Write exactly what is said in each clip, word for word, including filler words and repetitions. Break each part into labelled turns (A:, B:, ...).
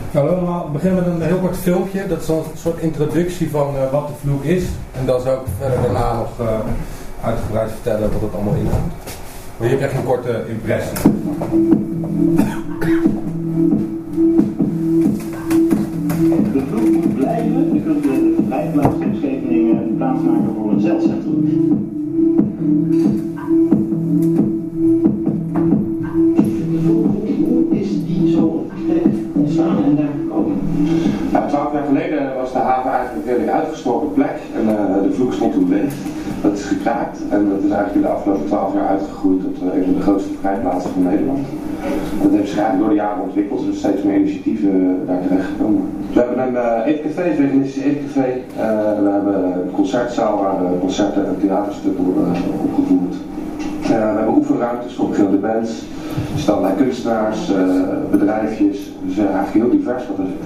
A: Nou, allemaal, we beginnen met een heel kort filmpje. Dat is een soort introductie van uh, wat de vloek is. En dan zou ik verder daarna nog uh, uitgebreid vertellen wat het allemaal inhoudt. Maar hier krijg je een korte impressie.
B: De vloek moet blijven. Je kunt de verblijfplaats in Scheveningen plaatsmaken voor een zeilcentrum.
C: Twaalf jaar geleden was de haven eigenlijk een redelijk uitgesproken plek en uh, de vloek stond toen leeg. Dat is gekraakt en dat is eigenlijk in de afgelopen twaalf jaar uitgegroeid tot uh, een van de grootste vrijplaatsen van Nederland. Dat heeft zich eigenlijk door de jaren ontwikkeld, dus er zijn steeds meer initiatieven uh, daar terechtgekomen. We hebben een uh, eetcafé, een veganistisch eetcafé. Uh, we hebben een concertzaal waar uh, concerten en theaterstukken worden uh, opgevoerd. Uh, we hebben oefenruimtes voor beginnende bands. Er staan allerlei kunstenaars, uh, bedrijfjes, dus uh, eigenlijk heel divers wat er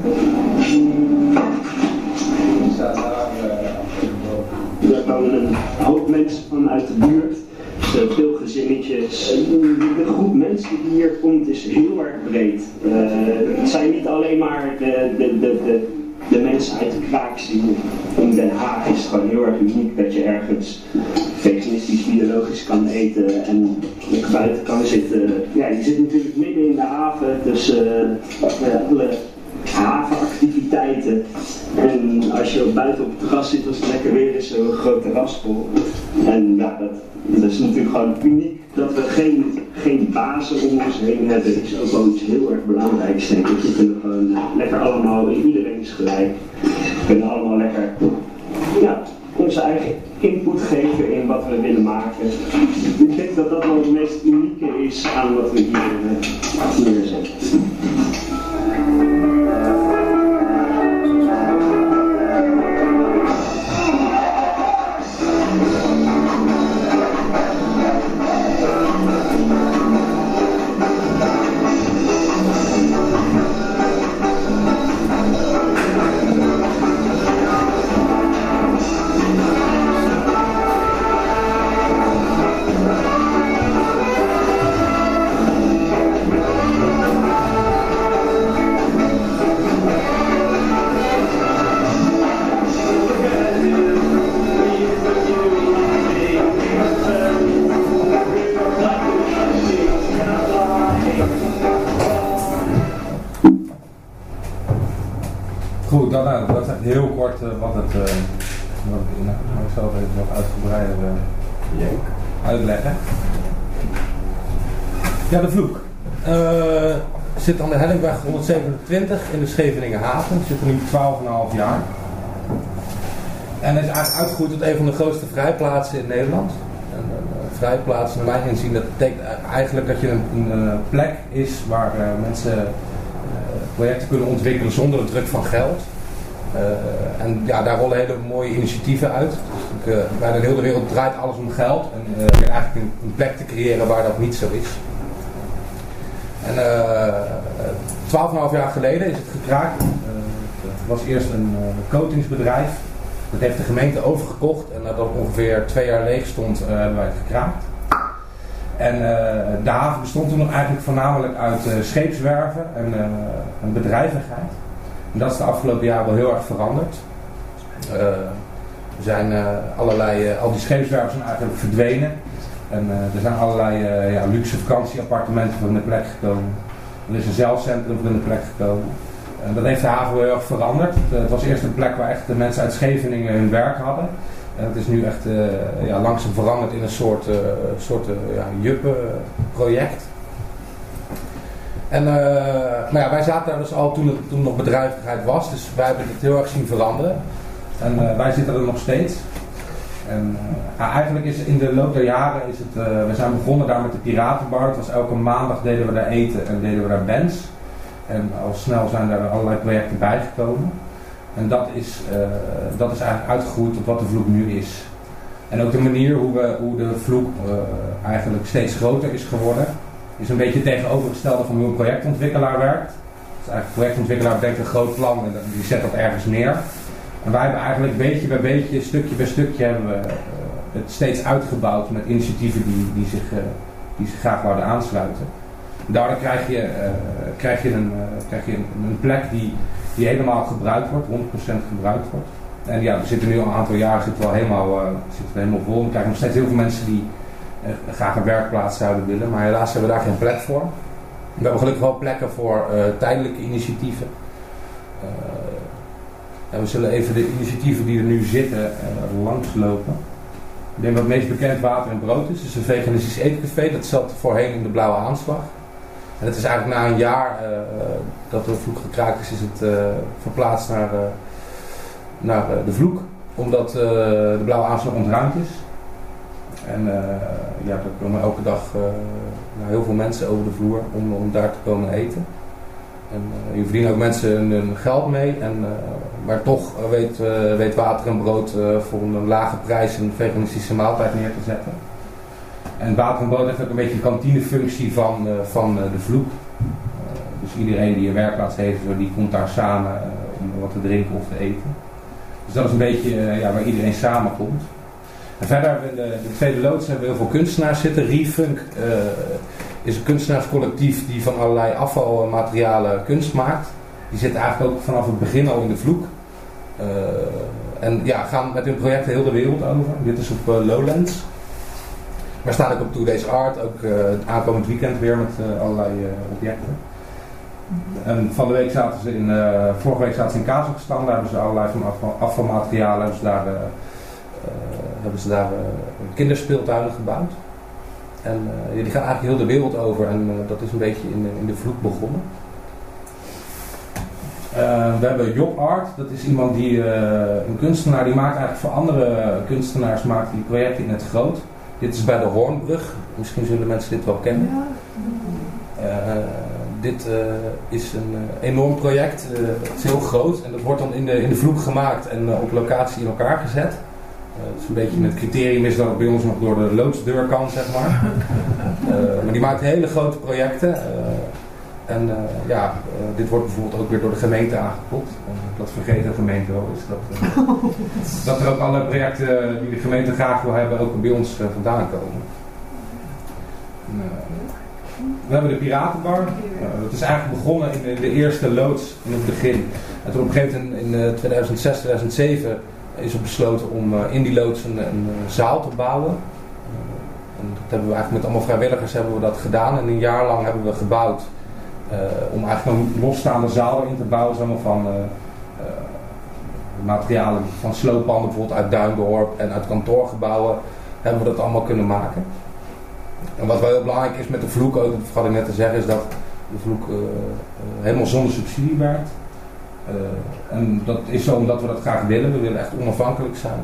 B: Er komen een hoop mensen vanuit de buurt, dus veel gezinnetjes. De groep mensen die hier komt is heel erg breed. Uh, het zijn niet alleen maar de, de, de, de, de mensen uit de kraakzien. In Den Haag is het gewoon heel erg uniek dat je ergens veganistisch, biologisch kan eten en lekker buiten kan zitten. Ja, je zit natuurlijk midden in de haven, dus uh, alle havenactiviteiten. En als je buiten op het terras zit, als het lekker weer is, zo'n groot terras vol. En ja, dat, dat is natuurlijk gewoon uniek. Dat we geen, geen bazen om ons heen hebben, is ook wel iets heel erg belangrijks, denk ik. We kunnen gewoon lekker allemaal, iedereen is gelijk. We kunnen allemaal lekker, ja, onze eigen input geven in wat we willen maken. Ik denk dat dat wel het meest unieke is aan wat we hier uh, neerzetten.
A: Goed, dan, nou, dat is echt heel kort uh, wat het uh, wat ik, nou, ik zal het even wat uitgebreider uh, uitleggen. Ja, de vloek. Uh, zit aan de Hellingweg honderdzevenentwintig in de Scheveningen haven. Zit er nu twaalf komma vijf jaar. En is eigenlijk uitgegroeid tot een van de grootste vrijplaatsen in Nederland. En uh, vrijplaats, naar mijn inzien, dat betekent eigenlijk dat je een, een, een plek is waar uh, mensen uh, projecten kunnen ontwikkelen zonder de druk van geld. Uh, en ja, daar rollen hele mooie initiatieven uit. Dus, uh, bijna in heel de wereld draait alles om geld. En uh, je eigenlijk een, een plek te creëren waar dat niet zo is. En twaalf komma vijf jaar geleden is het gekraakt. Uh, het was eerst een uh, coatingsbedrijf. Dat heeft de gemeente overgekocht. En nadat het ongeveer twee jaar leeg stond, uh, hebben wij het gekraakt. En uh, de haven bestond toen nog eigenlijk voornamelijk uit uh, scheepswerven en, uh, en bedrijvigheid. En dat is de afgelopen jaren wel heel erg veranderd. Uh, er zijn uh, allerlei, uh, al die scheepswerven zijn eigenlijk verdwenen. En uh, er zijn allerlei uh, ja, luxe vakantieappartementen voor in de plek gekomen. Er is een zeilcentrum voor in de plek gekomen. En dat heeft de haven wel heel erg veranderd. Het, uh, het was eerst een plek waar echt de mensen uit Scheveningen hun werk hadden. En het is nu echt uh, ja, langzaam veranderd in een soort, uh, soort uh, ja, juppenproject. En uh, maar ja, wij zaten daar dus al toen het toen nog bedrijvigheid was. Dus wij hebben het heel erg zien veranderen. En uh, wij zitten er nog steeds. En uh, eigenlijk is in de loop der jaren is het, uh, we zijn begonnen daar met de Piratenbar. Het was elke maandag deden we daar eten en deden we daar bands. En al snel zijn er allerlei projecten bijgekomen. En dat is, uh, dat is eigenlijk uitgegroeid tot wat de vloek nu is. En ook de manier hoe, we, hoe de vloek uh, eigenlijk steeds groter is geworden, is een beetje tegenovergestelde van hoe een projectontwikkelaar werkt. Dus eigenlijk een projectontwikkelaar bedenkt een groot plan en die zet dat ergens neer. En wij hebben eigenlijk beetje bij beetje, stukje bij stukje, hebben we uh, het steeds uitgebouwd met initiatieven die, die, zich, uh, die zich graag wouden aansluiten. Daardoor krijg je, uh, krijg je, een, uh, krijg je een, een plek die, die helemaal gebruikt wordt, honderd procent gebruikt wordt. En ja, we zitten nu al een aantal jaar zitten we al helemaal, uh, zitten we helemaal vol. We krijgen nog steeds heel veel mensen die uh, graag een werkplaats zouden willen, maar helaas hebben we daar geen plek voor. We hebben gelukkig wel plekken voor uh, tijdelijke initiatieven. Uh, en we zullen even de initiatieven die er nu zitten uh, langslopen. Ik denk dat het meest bekend Water en Brood is. Het is een veganistisch eetcafé. Dat zat voorheen in de Blauwe Aanslag. En het is eigenlijk na een jaar uh, dat de vloek gekraakt is, is het uh, verplaatst naar, uh, naar uh, de vloek. Omdat uh, de Blauwe Aanslag ontruimd is. En uh, ja, er komen elke dag uh, nou, heel veel mensen over de vloer om, om daar te komen eten. En uh, hier verdienen ook mensen hun, hun geld mee. En, uh, maar toch uh, weet, uh, weet Water en Brood uh, voor een lage prijs een veganistische maaltijd neer te zetten. En Water en Brood heeft ook een beetje een kantinefunctie van, uh, van uh, de vloek. Uh, dus iedereen die een werkplaats heeft, die komt daar samen uh, om wat te drinken of te eten. Dus dat is een beetje uh, ja, waar iedereen samenkomt. En verder hebben we in de, de tweede loods hebben we heel veel kunstenaars zitten. Refunk uh, is een kunstenaarscollectief die van allerlei afvalmaterialen kunst maakt. Die zitten eigenlijk ook vanaf het begin al in de vloek. Uh, en ja, gaan met hun projecten heel de wereld over. Dit is op uh, Lowlands. Maar staan ook op Two Days Art, ook uh, het aankomend weekend weer met uh, allerlei uh, objecten. En van de week zaten ze in, uh, vorige week zaten ze in Kazachstan, daar hebben ze allerlei van afval, afvalmaterialen, hebben ze daar, uh, uh, hebben ze daar uh, kinderspeeltuinen gebouwd. En uh, die gaan eigenlijk heel de wereld over en uh, dat is een beetje in, in de vloek begonnen. Uh, we hebben Job Art, dat is iemand die, uh, een kunstenaar, die maakt eigenlijk voor andere kunstenaars maakt die projecten in het groot. Dit is bij de Hoornbrug, misschien zullen mensen dit wel kennen. Uh, dit uh, is een uh, enorm project, uh, het is heel groot en dat wordt dan in de, in de vloek gemaakt en uh, op locatie in elkaar gezet. Uh, het is een beetje het criterium is dat het bij ons nog door de loodsdeur kan, zeg maar. Uh, maar die maakt hele grote projecten. Uh, en uh, ja, uh, dit wordt bijvoorbeeld ook weer door de gemeente aangeklopt. Uh, dat vergeet de gemeente wel eens. Dat, uh, dat er ook alle projecten die de gemeente graag wil hebben ook bij ons uh, vandaan komen. Uh, we hebben de Piratenbar. Uh, dat is eigenlijk begonnen in de, in de eerste loods in het begin. En toen op een gegeven moment in uh, tweeduizend zes, tweeduizend zeven is er besloten om uh, in die loods een, een zaal te bouwen. Uh, en dat hebben we eigenlijk met allemaal vrijwilligers hebben we dat gedaan. En een jaar lang hebben we gebouwd uh, om eigenlijk een losstaande zaal erin te bouwen. Zeg maar van uh, uh, materialen van slooppanden bijvoorbeeld uit Duindorp en uit kantoorgebouwen hebben we dat allemaal kunnen maken. En wat wel heel belangrijk is met de vloek, ook, dat vergat ik net te zeggen, is dat de vloek uh, uh, helemaal zonder subsidie werkt. Uh, en dat is zo omdat we dat graag willen. We willen echt onafhankelijk zijn.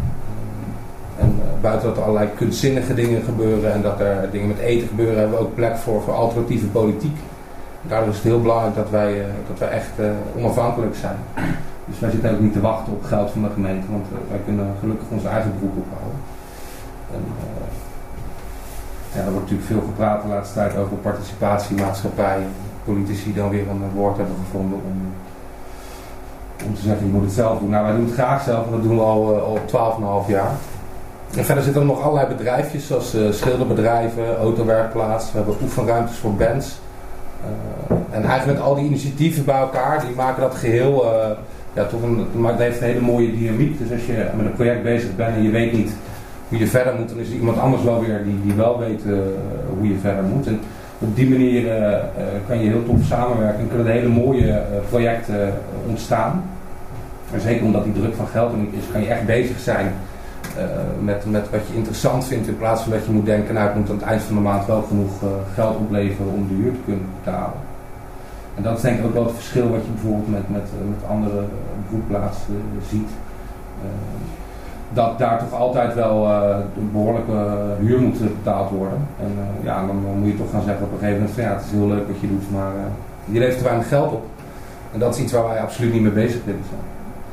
A: Uh, en uh, buiten dat er allerlei kunstzinnige dingen gebeuren en dat er dingen met eten gebeuren, hebben we ook plek voor, voor alternatieve politiek. Daardoor is het heel belangrijk dat wij, uh, dat wij echt uh, onafhankelijk zijn. Dus wij zitten ook niet te wachten op geld van de gemeente, want uh, wij kunnen gelukkig onze eigen beroep ophouden. En, uh, ja, er wordt natuurlijk veel gepraat de laatste tijd over participatiemaatschappij. Politici dan weer een woord hebben gevonden om, om te zeggen, je moet het zelf doen. Nou, wij doen het graag zelf en dat doen we al, uh, al twaalf komma vijf jaar. En verder zitten er nog allerlei bedrijfjes, zoals uh, schilderbedrijven, autowerkplaats. We hebben oefenruimtes voor bands. Uh, en eigenlijk met al die initiatieven bij elkaar, die maken dat geheel, uh, ja, toch een, dat heeft een hele mooie dynamiek. Dus als je met een project bezig bent en je weet niet hoe je verder moet, dan is er iemand anders wel weer die, die wel weet uh, hoe je verder moet. En op die manier uh, uh, kan je heel tof samenwerken en kunnen er hele mooie uh, projecten uh, ontstaan. En zeker omdat die druk van geld er niet is, kan je echt bezig zijn uh, met, met wat je interessant vindt, in plaats van dat je moet denken, nou, ik moet aan het eind van de maand wel genoeg uh, geld opleveren om de huur te kunnen betalen. En dat is denk ik ook wel het verschil wat je bijvoorbeeld met, met, met andere broedplaatsen uh, ziet. Uh, dat daar toch altijd wel uh, een behoorlijke uh, huur moet betaald worden. En uh, ja, dan, dan moet je toch gaan zeggen op een gegeven moment van ja, het is heel leuk wat je doet, maar uh, je levert te weinig geld op. En dat is iets waar wij absoluut niet mee bezig willen zijn.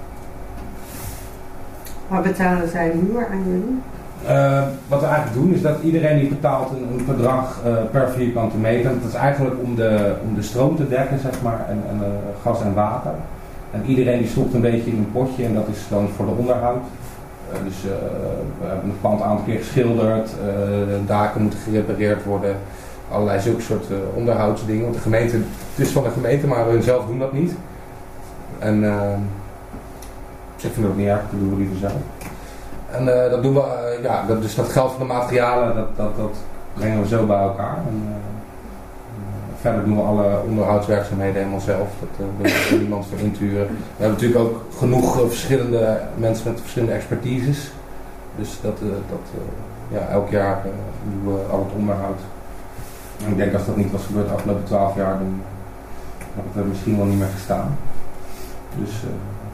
D: Maar betalen zij huur aan jullie?
A: Uh, wat we eigenlijk doen is dat iedereen die betaalt een, een bedrag uh, per vierkante meter. Dat is eigenlijk om de, om de stroom te dekken, zeg maar, en, en uh, gas en water. En iedereen die stopt een beetje in een potje en dat is dan voor de onderhoud. Uh, dus uh, we hebben het pand een aantal keer geschilderd, uh, de daken moeten gerepareerd worden. allerlei zulke soort uh, onderhoudsdingen. Want de gemeente, het is van de gemeente, maar hun zelf doen dat niet. En uh, ik vind dat niet erg, dat doen we liever zelf. En uh, dat doen we, uh, ja, dat, dus dat geld van de materialen, dat, dat, dat brengen we zo bij elkaar. En, uh, verder doen we alle onderhoudswerkzaamheden helemaal zelf. Dat uh, wil er niemand voor inturen. We hebben natuurlijk ook genoeg uh, verschillende mensen met verschillende expertises. Dus dat, uh, dat uh, ja, elk jaar uh, doen we al het onderhoud. En ik denk als dat niet was gebeurd de afgelopen twaalf jaar, dan had het er misschien wel niet meer gestaan. Dus uh,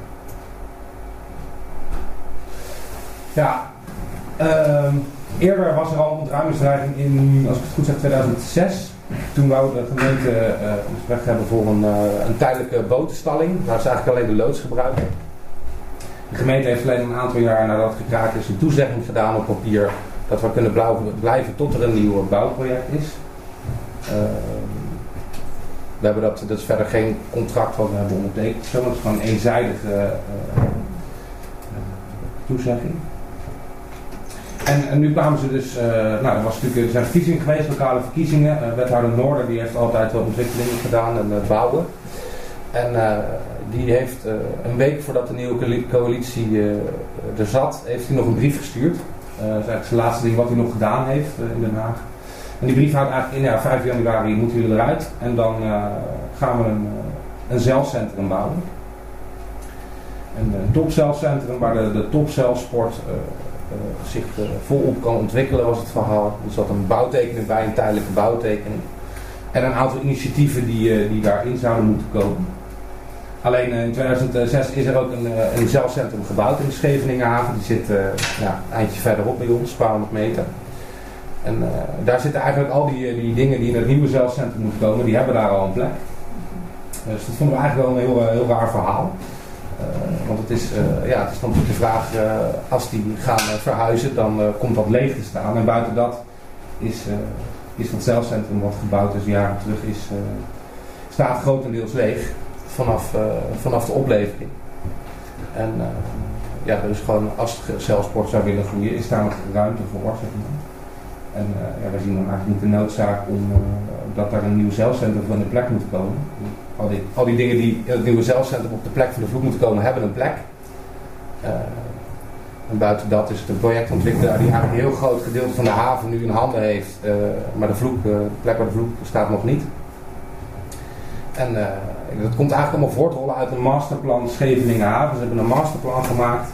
A: ja, uh, eerder was er al een ontruimingsdreiging in, als ik het goed zeg, tweeduizend zes. Toen wou de gemeente uh, ons weg hebben voor een, uh, een tijdelijke botenstalling, waar ze eigenlijk alleen de loods gebruiken. De gemeente heeft alleen een aantal jaar nadat het gekraakt is een toezegging gedaan op papier dat we kunnen blijven tot er een nieuw bouwproject is. Uh, we hebben dat, dat is verder geen contract wat we hebben ondertekend. Zo, dat is gewoon een eenzijdige uh, uh, toezegging. En, en nu kwamen ze dus, uh, nou er, was natuurlijk, er zijn verkiezingen geweest, lokale verkiezingen. Uh, wethouder Noorder die heeft altijd wel ontwikkelingen gedaan en uh, bouwen. En uh, die heeft uh, een week voordat de nieuwe coalitie uh, er zat, heeft hij nog een brief gestuurd. Uh, dat is eigenlijk het laatste ding wat hij nog gedaan heeft uh, in Den Haag. En die brief houdt eigenlijk in, ja, vijf januari moeten jullie eruit. En dan uh, gaan we een, uh, een zelfcentrum bouwen. Een, een topcelcentrum waar de, de topcelsport uh, uh, zich uh, volop kan ontwikkelen, was het verhaal. Er zat een bouwtekening bij, een tijdelijke bouwtekening. En een aantal initiatieven die, uh, die daarin zouden moeten komen. Alleen uh, in tweeduizend zes is er ook een, uh, een zelfcentrum gebouwd in de Scheveningenhaven. Die zit uh, ja, een eindje verderop bij ons, een paar honderd meter. En uh, daar zitten eigenlijk al die, die dingen die in het nieuwe zelfcentrum moeten komen, die hebben daar al een plek. Uh, dus dat vonden we eigenlijk wel een heel, heel raar verhaal. Uh, want het is, uh, ja, het is dan natuurlijk de vraag, uh, als die gaan uh, verhuizen, dan uh, komt dat leeg te staan. En buiten dat is, uh, is dat zelfcentrum wat gebouwd is jaren terug, is, uh, staat grotendeels leeg vanaf, uh, vanaf de oplevering. En uh, ja, dus gewoon als het zelfsport zou willen groeien, is daar nog ruimte voor, zeg maar. En uh, ja, we zien dan eigenlijk niet de noodzaak om uh, dat daar een nieuw zelfcentrum van de plek moet komen. Al die, al die dingen die in het nieuwe zelfcentrum op de plek van de vloek moeten komen, hebben een plek. Uh, en buiten dat is het een projectontwikkelaar die eigenlijk een heel groot gedeelte van de haven nu in handen heeft. Uh, maar de, vloek, uh, de plek waar de vloek staat nog niet. En uh, dat komt eigenlijk allemaal voortrollen uit een masterplan Scheveningenhaven. Ze hebben een masterplan gemaakt.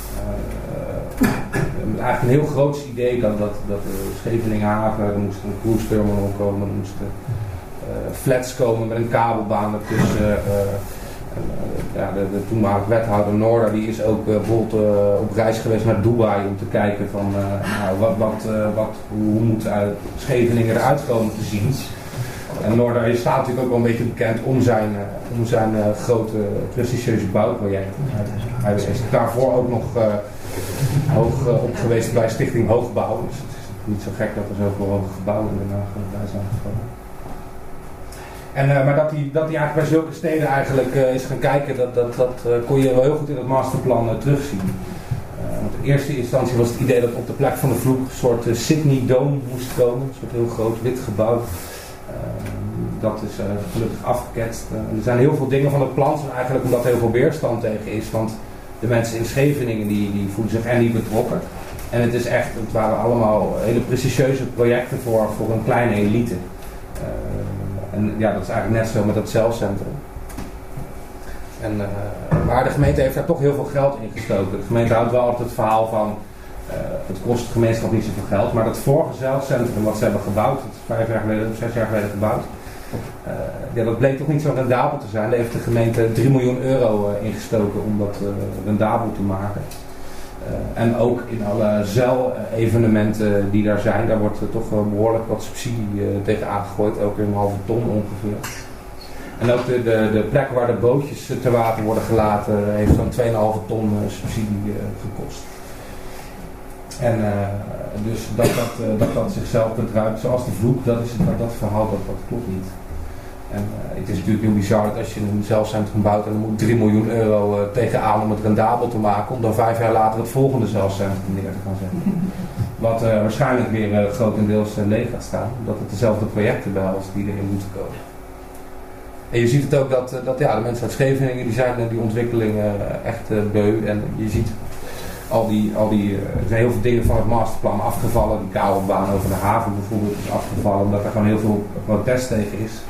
A: Uh, eigenlijk een heel groot idee dat, dat, dat de Scheveningenhaven, er moest een cruise terminal komen, er moesten uh, flats komen met een kabelbaan ertussen. Uh, en, uh, ja, de, de toenmalige wethouder Noorder die is ook uh, bijvoorbeeld uh, op reis geweest naar Dubai om te kijken van uh, nou, wat, wat, uh, wat, hoe moet uh, Scheveningen eruit komen te zien. En Noorder staat natuurlijk ook wel een beetje bekend om zijn, uh, om zijn uh, grote prestigieuze bouwprojecten. Hij is daarvoor ook nog uh, hoog uh, op geweest bij Stichting Hoogbouw. Dus het is niet zo gek dat er zoveel hoge gebouwen in Den Haag bij zijn gekomen. En, uh, maar dat hij, dat hij eigenlijk bij zulke steden eigenlijk uh, is gaan kijken, dat, dat, dat uh, kon je wel heel goed in het masterplan uh, terugzien. Uh, want in eerste instantie was het idee dat op de plek van de vloek een soort uh, Sydney Dome moest komen. Een soort heel groot wit gebouw. Uh, dat is uh, gelukkig afgeketst. Uh, er zijn heel veel dingen van het plan, eigenlijk omdat er heel veel weerstand tegen is. Want de mensen in Scheveningen die, die voelen zich er niet betrokken. En het is echt, het waren allemaal hele prestigieuze projecten voor, voor een kleine elite. Uh, en ja, dat is eigenlijk net zo met dat zelfcentrum. En, uh, maar de gemeente heeft daar toch heel veel geld in gestoken. De gemeente houdt wel altijd het verhaal van, uh, het kost de gemeenschap niet zoveel geld. Maar dat vorige zelfcentrum wat ze hebben gebouwd, dat is vijf jaar geleden of zes jaar geleden gebouwd. Uh, ja, dat bleek toch niet zo rendabel te zijn. Daar heeft de gemeente drie miljoen euro uh, ingestoken om dat uh, rendabel te maken. Uh, en ook in alle zeil-evenementen die daar zijn, daar wordt uh, toch uh, behoorlijk wat subsidie uh, tegen aangegooid. Ook een halve ton ongeveer. En ook de, de, de plek waar de bootjes uh, te water worden gelaten uh, heeft zo'n twee komma vijf ton uh, subsidie uh, gekost. En uh, dus dat dat, uh, dat dat zichzelf bedruipt zoals de vloek, dat is dat, dat verhaal, dat, dat klopt niet. En uh, het is natuurlijk heel bizar dat als je een zelfcentrum bouwt en dan moet drie miljoen euro uh, tegenaan om het rendabel te maken, om dan vijf jaar later het volgende zelfcentrum neer te gaan zetten. Wat uh, waarschijnlijk weer uh, grotendeels uh, leeg gaat staan, omdat het dezelfde projecten behelst die erin moeten komen. En je ziet het ook dat, uh, dat ja, de mensen uit Scheveningen die zijn uh, die ontwikkelingen uh, echt uh, beu. En je ziet al die, al die uh, er zijn heel veel dingen van het masterplan afgevallen. Die kabelbaan over de haven bijvoorbeeld is afgevallen, omdat er gewoon heel veel protest tegen is.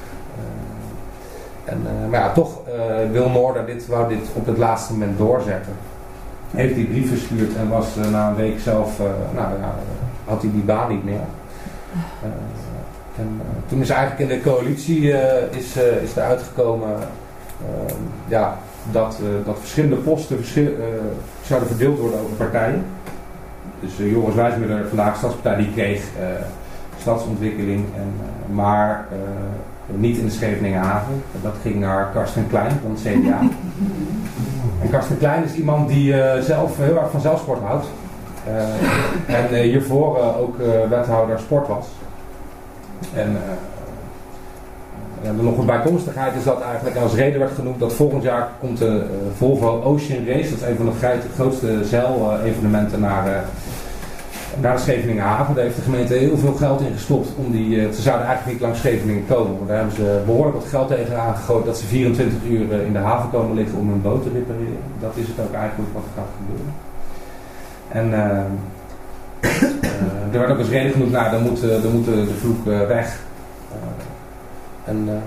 A: Uh, en, uh, maar ja, toch uh, wil Noorder dit, wou dit op het laatste moment doorzetten. Heeft die brief verstuurd en was uh, na een week zelf, uh, nou ja, had hij die baan niet meer. Uh, en, uh, toen is eigenlijk in de coalitie uh, is, uh, is er uitgekomen uh, ja, dat, uh, dat verschillende posten verschil, uh, zouden verdeeld worden over partijen. Dus uh, Joris Wijsmuller, vandaag Stadspartij, die kreeg uh, stadsontwikkeling, en, uh, maar uh, niet in de Scheveningen haven. Dat ging naar Karsten Klein van het C D A. En Karsten Klein is iemand die uh, zelf heel erg van zelfsport houdt. Uh, en uh, hiervoor uh, ook uh, wethouder sport was. En uh, ja, de nog een bijkomstigheid is dat eigenlijk als reden werd genoemd dat volgend jaar komt de uh, Volvo Ocean Race. Dat is een van de grootste zeilevenementen naar, uh, naar de Scheveningen haven. Daar heeft de gemeente heel veel geld in gestopt. Om die, uh, ze zouden eigenlijk niet langs Scheveningen komen. Maar daar hebben ze behoorlijk wat geld tegen aangegooid dat ze vierentwintig uur uh, in de haven komen liggen om hun boot te repareren. Dat is het ook eigenlijk wat er gaat gebeuren. En uh, uh, er werd ook als reden genoemd, nou dan moet, uh, dan moet de, de vloek uh, weg. Uh, en uh,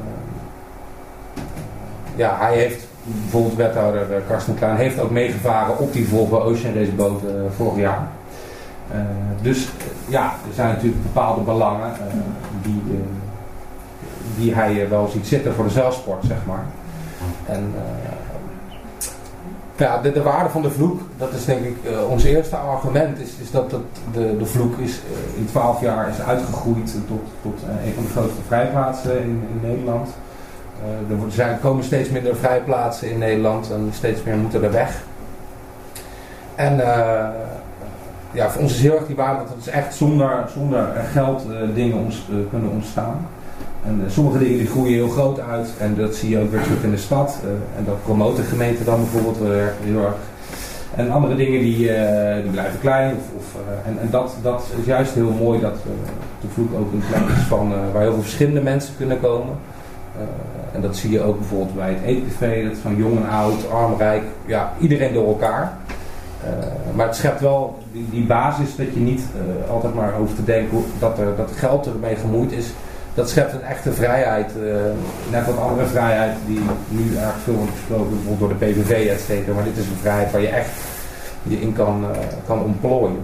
A: ja, hij heeft, bijvoorbeeld wethouder uh, Karsten Klein, heeft ook meegevaren op die Volvo Ocean Race boot uh, vorig jaar. Uh, dus uh, ja, er zijn natuurlijk bepaalde belangen uh, die, uh, die hij uh, wel ziet zitten voor de zeilsport, zeg maar. En uh, ja, de, de waarde van de vloek, dat is denk ik uh, ons eerste argument, is, is dat, dat de, de vloek is, uh, in twaalf jaar is uitgegroeid tot, tot uh, een van de grootste vrijplaatsen in, in Nederland. Uh, er zijn, komen steeds minder vrijplaatsen in Nederland en steeds meer moeten er weg. En uh, ja, voor ons is heel erg die waarde dat het echt zonder, zonder geld uh, dingen ons, uh, kunnen ontstaan. En uh, sommige dingen die groeien heel groot uit en dat zie je ook weer terug in de stad. Uh, en dat promoot de gemeente dan bijvoorbeeld weer heel erg. En andere dingen die, uh, die blijven klein. Of, of, uh, en en dat, dat is juist heel mooi dat uh, de vloek ook een plek is van, uh, waar heel veel verschillende mensen kunnen komen. Uh, en dat zie je ook bijvoorbeeld bij het eetcafé. Dat is van jong en oud, arm, rijk, ja, iedereen door elkaar. Uh, maar het schept wel die, die basis dat je niet uh, altijd maar hoeft te denken dat er dat geld ermee gemoeid is. Dat schept een echte vrijheid, uh, net wat andere vrijheid die nu eigenlijk veel wordt besproken, bijvoorbeeld door de P V V et cetera. Maar dit is een vrijheid waar je echt je in kan, uh, kan ontplooien.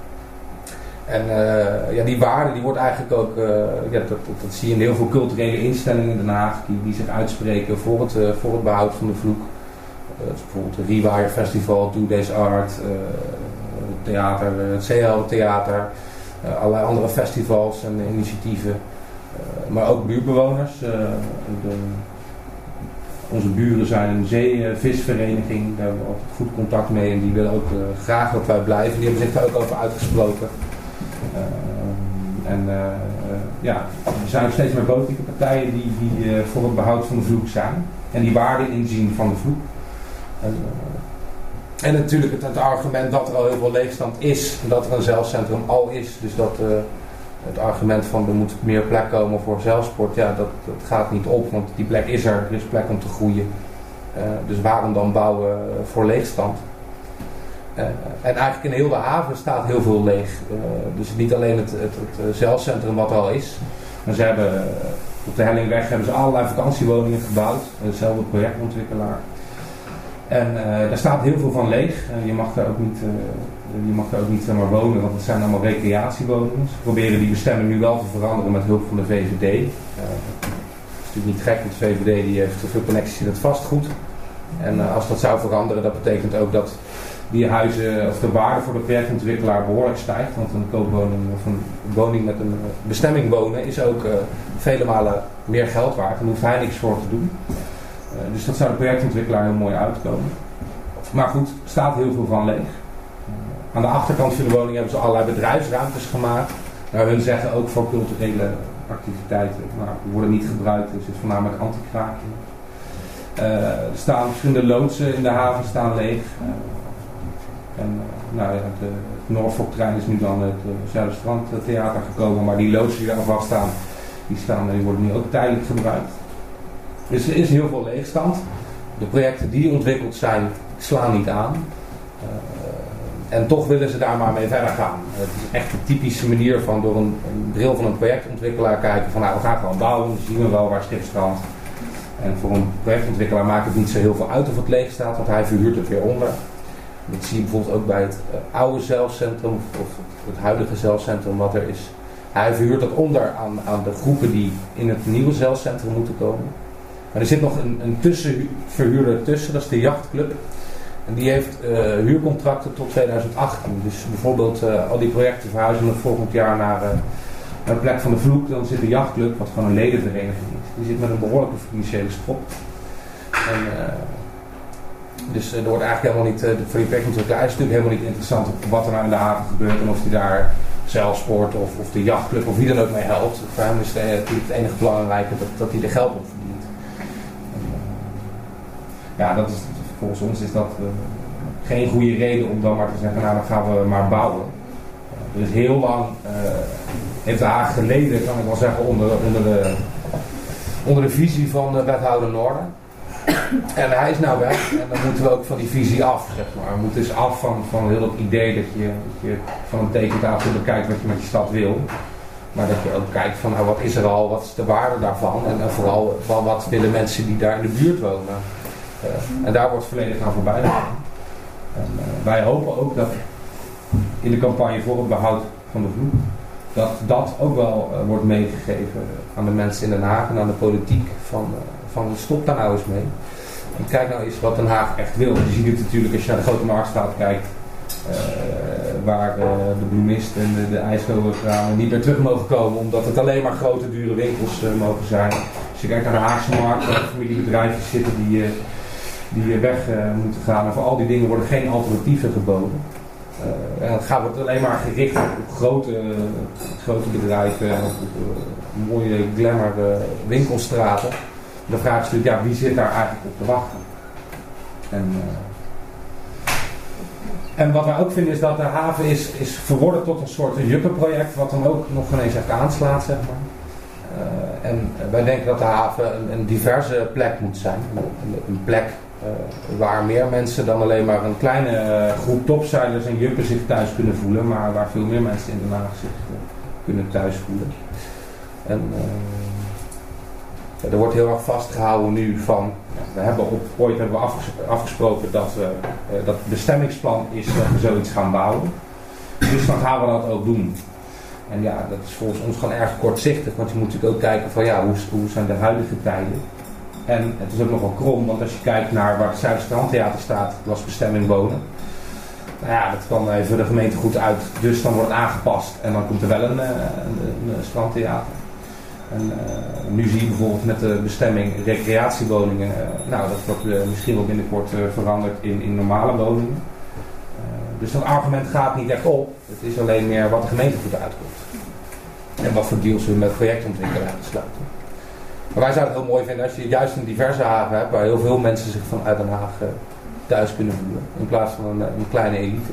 A: En uh, ja, die waarde die wordt eigenlijk ook, uh, ja, dat, dat, dat zie je in heel veel culturele instellingen in Den Haag die, die zich uitspreken voor het, uh, voor het behoud van de vloek. Uh, dus bijvoorbeeld het Rewire Festival, Two Days Art, uh, theater, het Zeeheldentheater, uh, allerlei andere festivals en initiatieven. Uh, maar ook buurtbewoners. Uh, de, onze buren zijn een zeevisvereniging, daar hebben we altijd goed contact mee en die willen ook uh, graag dat wij blijven. Die hebben zich daar ook over uitgesproken. Uh, en uh, uh, ja, er zijn ook steeds meer politieke partijen die, die uh, voor het behoud van de vloek zijn en die waarde inzien van de vloek. En, uh, en natuurlijk het, het argument dat er al heel veel leegstand is en dat er een zeilcentrum al is, dus dat uh, het argument van er moet meer plek komen voor zeilsport, ja, dat, dat gaat niet op, want die plek is er, er is plek om te groeien. Uh, dus waarom dan bouwen voor leegstand? Uh, en eigenlijk in heel de haven staat heel veel leeg. Uh, dus niet alleen het, het, het zeilcentrum wat er al is, maar ze hebben uh, op de Hellingweg hebben ze allerlei vakantiewoningen gebouwd, dezelfde projectontwikkelaar. En uh, daar staat heel veel van leeg. Uh, je mag daar ook niet, uh, je mag daar ook niet zomaar wonen, want het zijn allemaal recreatiewoningen. Ze proberen die bestemming nu wel te veranderen met hulp van de V V D. Uh, dat is natuurlijk niet gek, want de V V D die heeft veel connecties in het vastgoed. En uh, als dat zou veranderen, dat betekent ook dat die huizen, of de waarde voor de projectontwikkelaar behoorlijk stijgt. Want een koopwoning of een woning met een bestemming wonen is ook uh, vele malen meer geld waard. Daar hoeft hij niks voor te doen. Uh, dus dat zou de projectontwikkelaar heel mooi uitkomen. Maar goed, er staat heel veel van leeg. Uh, aan de achterkant van de woning hebben ze allerlei bedrijfsruimtes gemaakt. Nou, hun zeggen ook voor culturele activiteiten, maar die worden niet gebruikt. Dus het is voornamelijk anti-kraakje. Uh, er staan verschillende loodsen in de haven staan leeg. Uh, En uh, nou, het, uh, het Norfolk-trein is nu dan het uh, Zuiderstrand-theater gekomen, maar die loodsen die daar vast staan, die, staan, die worden nu ook tijdelijk gebruikt. Dus er is heel veel leegstand. De projecten die ontwikkeld zijn, slaan niet aan. Uh, en toch willen ze daar maar mee verder gaan. Het is echt een typische manier van door een, een bril van een projectontwikkelaar kijken van nou, we gaan gewoon bouwen, dan zien we wel waar schip strandt. En voor een projectontwikkelaar maakt het niet zo heel veel uit of het leeg staat, want hij verhuurt het weer onder. Dat zie je bijvoorbeeld ook bij het uh, oude zelfcentrum, of het huidige zelfcentrum wat er is. Hij verhuurt dat onder aan, aan de groepen die in het nieuwe zelfcentrum moeten komen. Maar er zit nog een, een tussenverhuurder tussen, dat is de Jachtclub. En die heeft uh, huurcontracten tot tweeduizend achttien. Dus bijvoorbeeld uh, al die projecten verhuizen nog volgend jaar naar, uh, naar de plek van de Vloek. Dan zit de Jachtclub, wat gewoon een ledenvereniging is. Die zit met een behoorlijke financiële schop. En, uh, dus uh, er wordt eigenlijk helemaal niet, uh, voor die projectontwikkelaar is het natuurlijk helemaal niet interessant wat er nou in de haven gebeurt. En of die daar zeilsport of, of de Jachtclub of wie dan ook mee helpt. Voor hem is het, uh, het enige belangrijke dat, dat hij er geld op verdient. En, uh, ja, dat is... Volgens ons is dat uh, geen goede reden om dan maar te zeggen, nou dan gaan we maar bouwen. Uh, er is heel lang, uh, heeft de Haag geleden, kan ik wel zeggen, onder, onder, de, onder de visie van de wethouder Noorden. En hij is nou weg en dan moeten we ook van die visie af, zeg maar. We moeten dus af van, van heel dat idee dat je, dat je van een tekentafel bekijkt wat je met je stad wil. Maar dat je ook kijkt van, nou wat is er al, wat is de waarde daarvan en, en vooral wat willen mensen die daar in de buurt wonen. Uh, en daar wordt volledig aan voorbij gegaan. En uh, wij hopen ook dat in de campagne voor het behoud van de Vloek, dat dat ook wel uh, wordt meegegeven aan de mensen in Den Haag en aan de politiek van, uh, van stop daar nou eens mee. En kijk nou eens wat Den Haag echt wil. Je ziet het natuurlijk als je naar de Grote Marktstraat kijkt, uh, waar uh, de bloemist en de, de ijskolenkramen niet meer terug mogen komen omdat het alleen maar grote dure winkels uh, mogen zijn. Als je kijkt naar de Haagse markt, waar familiebedrijfjes zitten die uh, die weg uh, moeten gaan. En voor al die dingen worden geen alternatieven geboden. Uh, en het gaat wordt alleen maar gericht op grote, uh, grote bedrijven en op uh, mooie glamour uh, winkelstraten. De vraag is natuurlijk, ja, wie zit daar eigenlijk op te wachten? En, uh, en wat wij ook vinden is dat de haven is, is verworden tot een soort juppenproject, wat dan ook nog geen eens echt aanslaat, zeg maar. Uh, en wij denken dat de haven een, een diverse plek moet zijn. Een, een plek uh, waar meer mensen dan alleen maar een kleine uh, groep topzeilers en juppen zich thuis kunnen voelen, maar waar veel meer mensen in Den Haag zich uh, kunnen thuis voelen. En uh, ja, er wordt heel erg vastgehouden nu van, ja, we hebben op, ooit hebben we afges- afgesproken dat, we, uh, dat het bestemmingsplan is dat we zoiets gaan bouwen. Dus dan gaan we dat ook doen. En ja, dat is volgens ons gewoon erg kortzichtig, want je moet natuurlijk ook kijken van ja, hoe, hoe zijn de huidige tijden. En het is ook nogal krom, want als je kijkt naar waar het Zuiderstrandtheater staat, was bestemming wonen. Nou ja, dat kwam even de gemeente goed uit, dus dan wordt het aangepast en dan komt er wel een, een, een strandtheater. En uh, nu zie je bijvoorbeeld met de bestemming recreatiewoningen, uh, nou dat wordt uh, misschien wel binnenkort uh, veranderd in, in normale woningen. Dus dat argument gaat niet echt op. Het is alleen meer wat de gemeente goed uitkomt. En wat voor deals we met projectontwikkelaars sluiten. Maar wij zouden het heel mooi vinden als je juist een diverse haven hebt waar heel veel mensen zich vanuit Den Haag uh, thuis kunnen voelen. In plaats van een, een kleine elite.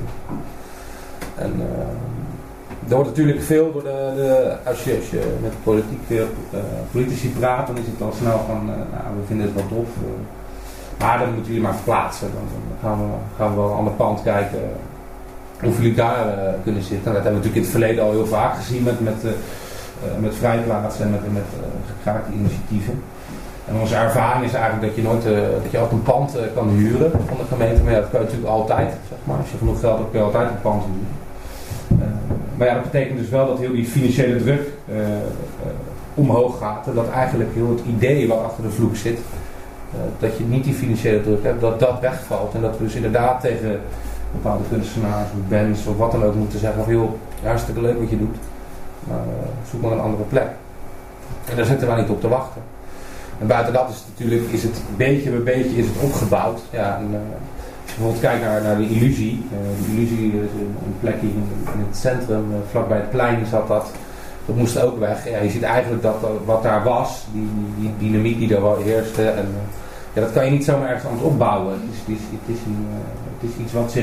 A: En uh, er wordt natuurlijk veel door de, de als, je, als je met de politiek, uh, politici praat, dan is het al snel van, uh, nou we vinden het wel tof. Uh, maar dan moeten jullie maar verplaatsen. Dan, dan gaan, we, gaan we wel een ander pand kijken of jullie daar uh, kunnen zitten. Nou, dat hebben we natuurlijk in het verleden al heel vaak gezien met, met, uh, met vrijplaatsen en met, met uh, gekraakte initiatieven. En onze ervaring is eigenlijk dat je nooit uh, dat je ook een pand uh, kan huren van de gemeente. Maar ja, dat kan je natuurlijk altijd. Zeg maar. Als je genoeg geld hebt, kun je altijd een pand huren. Uh, maar ja, dat betekent dus wel dat heel die financiële druk uh, uh, omhoog gaat. En dat eigenlijk heel het idee wat achter de vloek zit, uh, dat je niet die financiële druk hebt, dat dat wegvalt. En dat we dus inderdaad tegen bepaalde kunstenaars of bands of wat dan ook moeten zeggen van joh, hartstikke leuk wat je doet, maar uh, zoek maar een andere plek. En daar zitten wij niet op te wachten. En buiten dat is het natuurlijk, is het beetje bij beetje is het opgebouwd. Ja, en, uh, als je bijvoorbeeld kijkt naar, naar de Illusie, uh, de Illusie is een, een plekje in, in het centrum, uh, vlakbij het plein zat dat, dat moest ook weg. Ja, je ziet eigenlijk dat uh, wat daar was, die, die, die dynamiek die daar wel heerste, en, uh, ja, dat kan je niet zomaar ergens anders opbouwen. Het is, het is, het is, een, uh, het is iets wat zich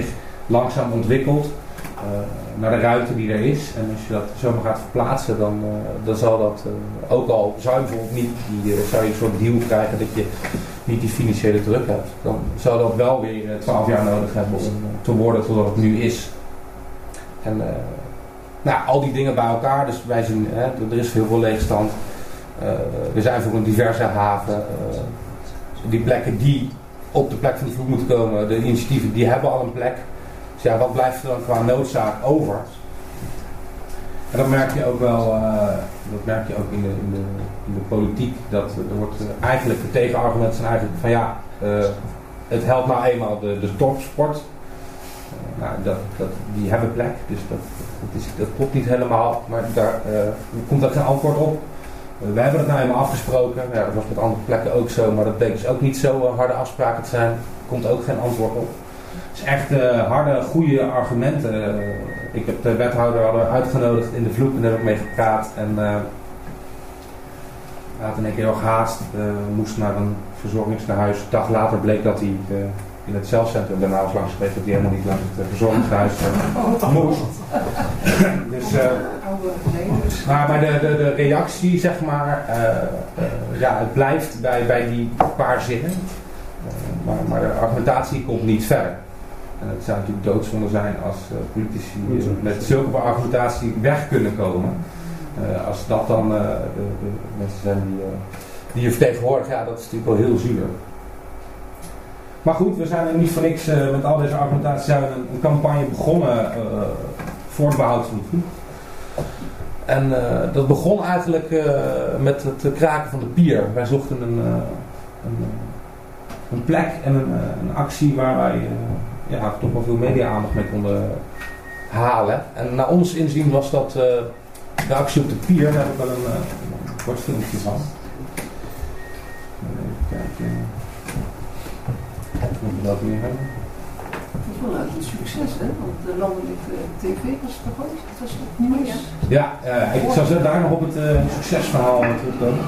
A: langzaam ontwikkelt uh, naar de ruimte die er is. En als je dat zomaar gaat verplaatsen, dan, uh, dan zal dat, uh, ook al zou je bijvoorbeeld niet, die, uh, zou je een soort deal krijgen dat je niet die financiële druk hebt. Dan zou dat wel weer twaalf jaar nodig hebben om uh, te worden tot wat het nu is. En uh, nou, al die dingen bij elkaar, dus wij zien, hè, er is heel veel leegstand. Uh, we zijn voor een diverse haven. Uh, die plekken die op de plek van de vloed moeten komen, de initiatieven, die hebben al een plek. Dus ja, wat blijft er dan qua noodzaak over? En dat merk je ook wel, uh, dat merk je ook in de, in de, in de politiek. Dat er wordt uh, eigenlijk, de tegenargumenten zijn eigenlijk van ja, uh, het helpt nou eenmaal de, de topsport. Uh, nou, dat, dat, die hebben plek, dus dat, dat, is, dat klopt niet helemaal, maar daar uh, komt ook geen antwoord op. Uh, we hebben het nou eenmaal afgesproken, ja, dat was met andere plekken ook zo, maar dat bleek dus ook niet zo uh, harde afspraken te zijn. Er komt ook geen antwoord op. Het is echt uh, harde, goede argumenten. Uh, ik heb de wethouder hadden uitgenodigd in de vloed en daar heb ik mee gepraat. En uh, hij had in één keer heel gehaast, uh, moest naar een verzorgingshuis. Een dag later bleek dat hij uh, in het celcentrum daarna was langs geweest, dat hij helemaal niet langs het uh, verzorgingshuis uh, moest. dus, uh, maar bij de, de, de reactie, zeg maar, uh, uh, ja, het blijft bij, bij die paar zinnen. Uh, maar, maar de argumentatie komt niet verder. En het zou natuurlijk doodzonde zijn als uh, politici uh, met zulke argumentatie weg kunnen komen. Uh, als dat dan uh, de, de mensen zijn die, uh, die je vertegenwoordigen, ja, dat is natuurlijk wel heel zuur. Maar goed, we zijn er niet voor niks uh, met al deze argumentatie zijn we een, een campagne begonnen uh, voor het behoud van de vloed. En uh, dat begon eigenlijk uh, met het kraken van de pier. Wij zochten een, uh, een, een plek en een, een actie waar wij uh, ja, toch wel veel media-aandacht mee konden halen. En naar ons inzien was dat uh, de actie op de pier. Daar heb ik wel een, uh, een kort filmpje van. Even kijken. Moet je dat weer hebben?
E: Dat is wel uit een succes, hè? Want de landelijke tv was toch ook? Dat was toch nieuws?
A: Ja, uh, ik zou zo daar nog op het uh, succesverhaal terugkomen.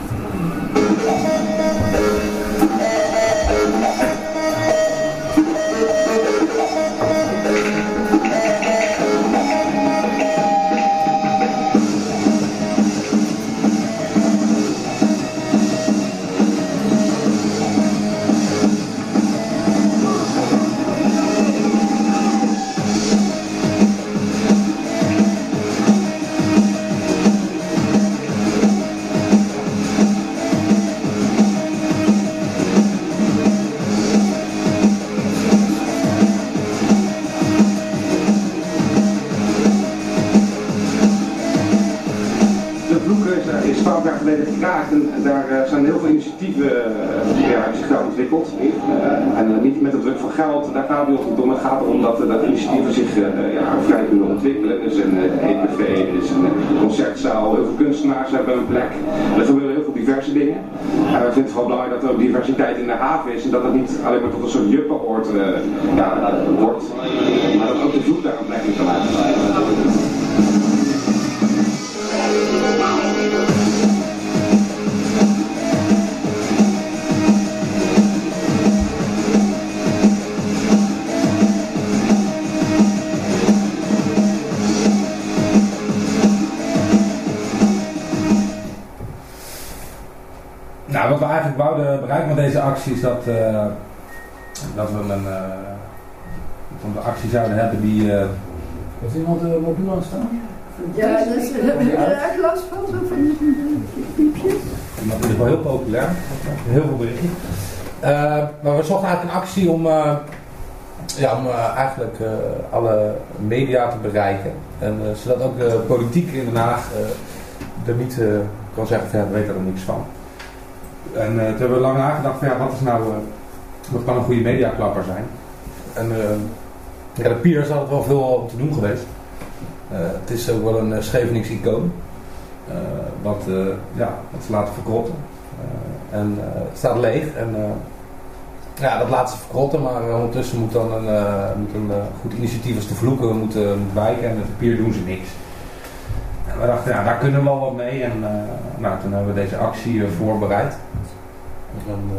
C: En daar uh, zijn heel veel initiatieven uh, ja, zich daar ontwikkeld. Uh, en uh, niet met de druk van geld, daar gaat het niet om. Het gaat erom dat, uh, dat initiatieven zich uh, ja, vrij kunnen ontwikkelen. Dus een uh, E P V, dus een uh, concertzaal, heel veel kunstenaars hebben een plek. Er gebeuren heel veel diverse dingen. En uh, we vinden het wel belangrijk dat er ook diversiteit in de haven is en dat het niet alleen maar tot een soort juppenoord uh, ja, uh, wordt. Maar dat ook de vloed daar een plek in kan laten.
A: Nou, wat we eigenlijk wouden bereiken met deze actie is dat, uh, dat we een, uh, een actie zouden hebben die... Uh...
F: Heeft iemand de mobiel aan staan?
E: Ja, dat is, heb je er echt last van, zo van die piepjes?
A: Dat is wel heel populair, heel veel berichten. Uh, maar we zochten eigenlijk een actie om, uh, ja, om uh, eigenlijk uh, alle media te bereiken. En, uh, zodat ook de politiek in Den Haag uh, er niet uh, kan zeggen van ja, we weten er niks van. En uh, toen hebben we lang nagedacht van ja, wat is nou, uh, wat kan een goede mediaklapper zijn? En uh, ja, de pier is altijd wel veel om te doen geweest. Uh, het is ook wel een uh, Schevenings icoon. Uh, wat, uh, ja, wat ze laten verkrotten. Uh, en uh, het staat leeg. En uh, ja, dat laten ze verkrotten, maar uh, ondertussen moet dan een, uh, moet een uh, goed initiatief als de vloeken moeten, moet wijken. En met de pier doen ze niks. En we dachten, ja, daar kunnen we wel wat mee. En uh, nou, toen hebben we deze actie uh, voorbereid. En, uh,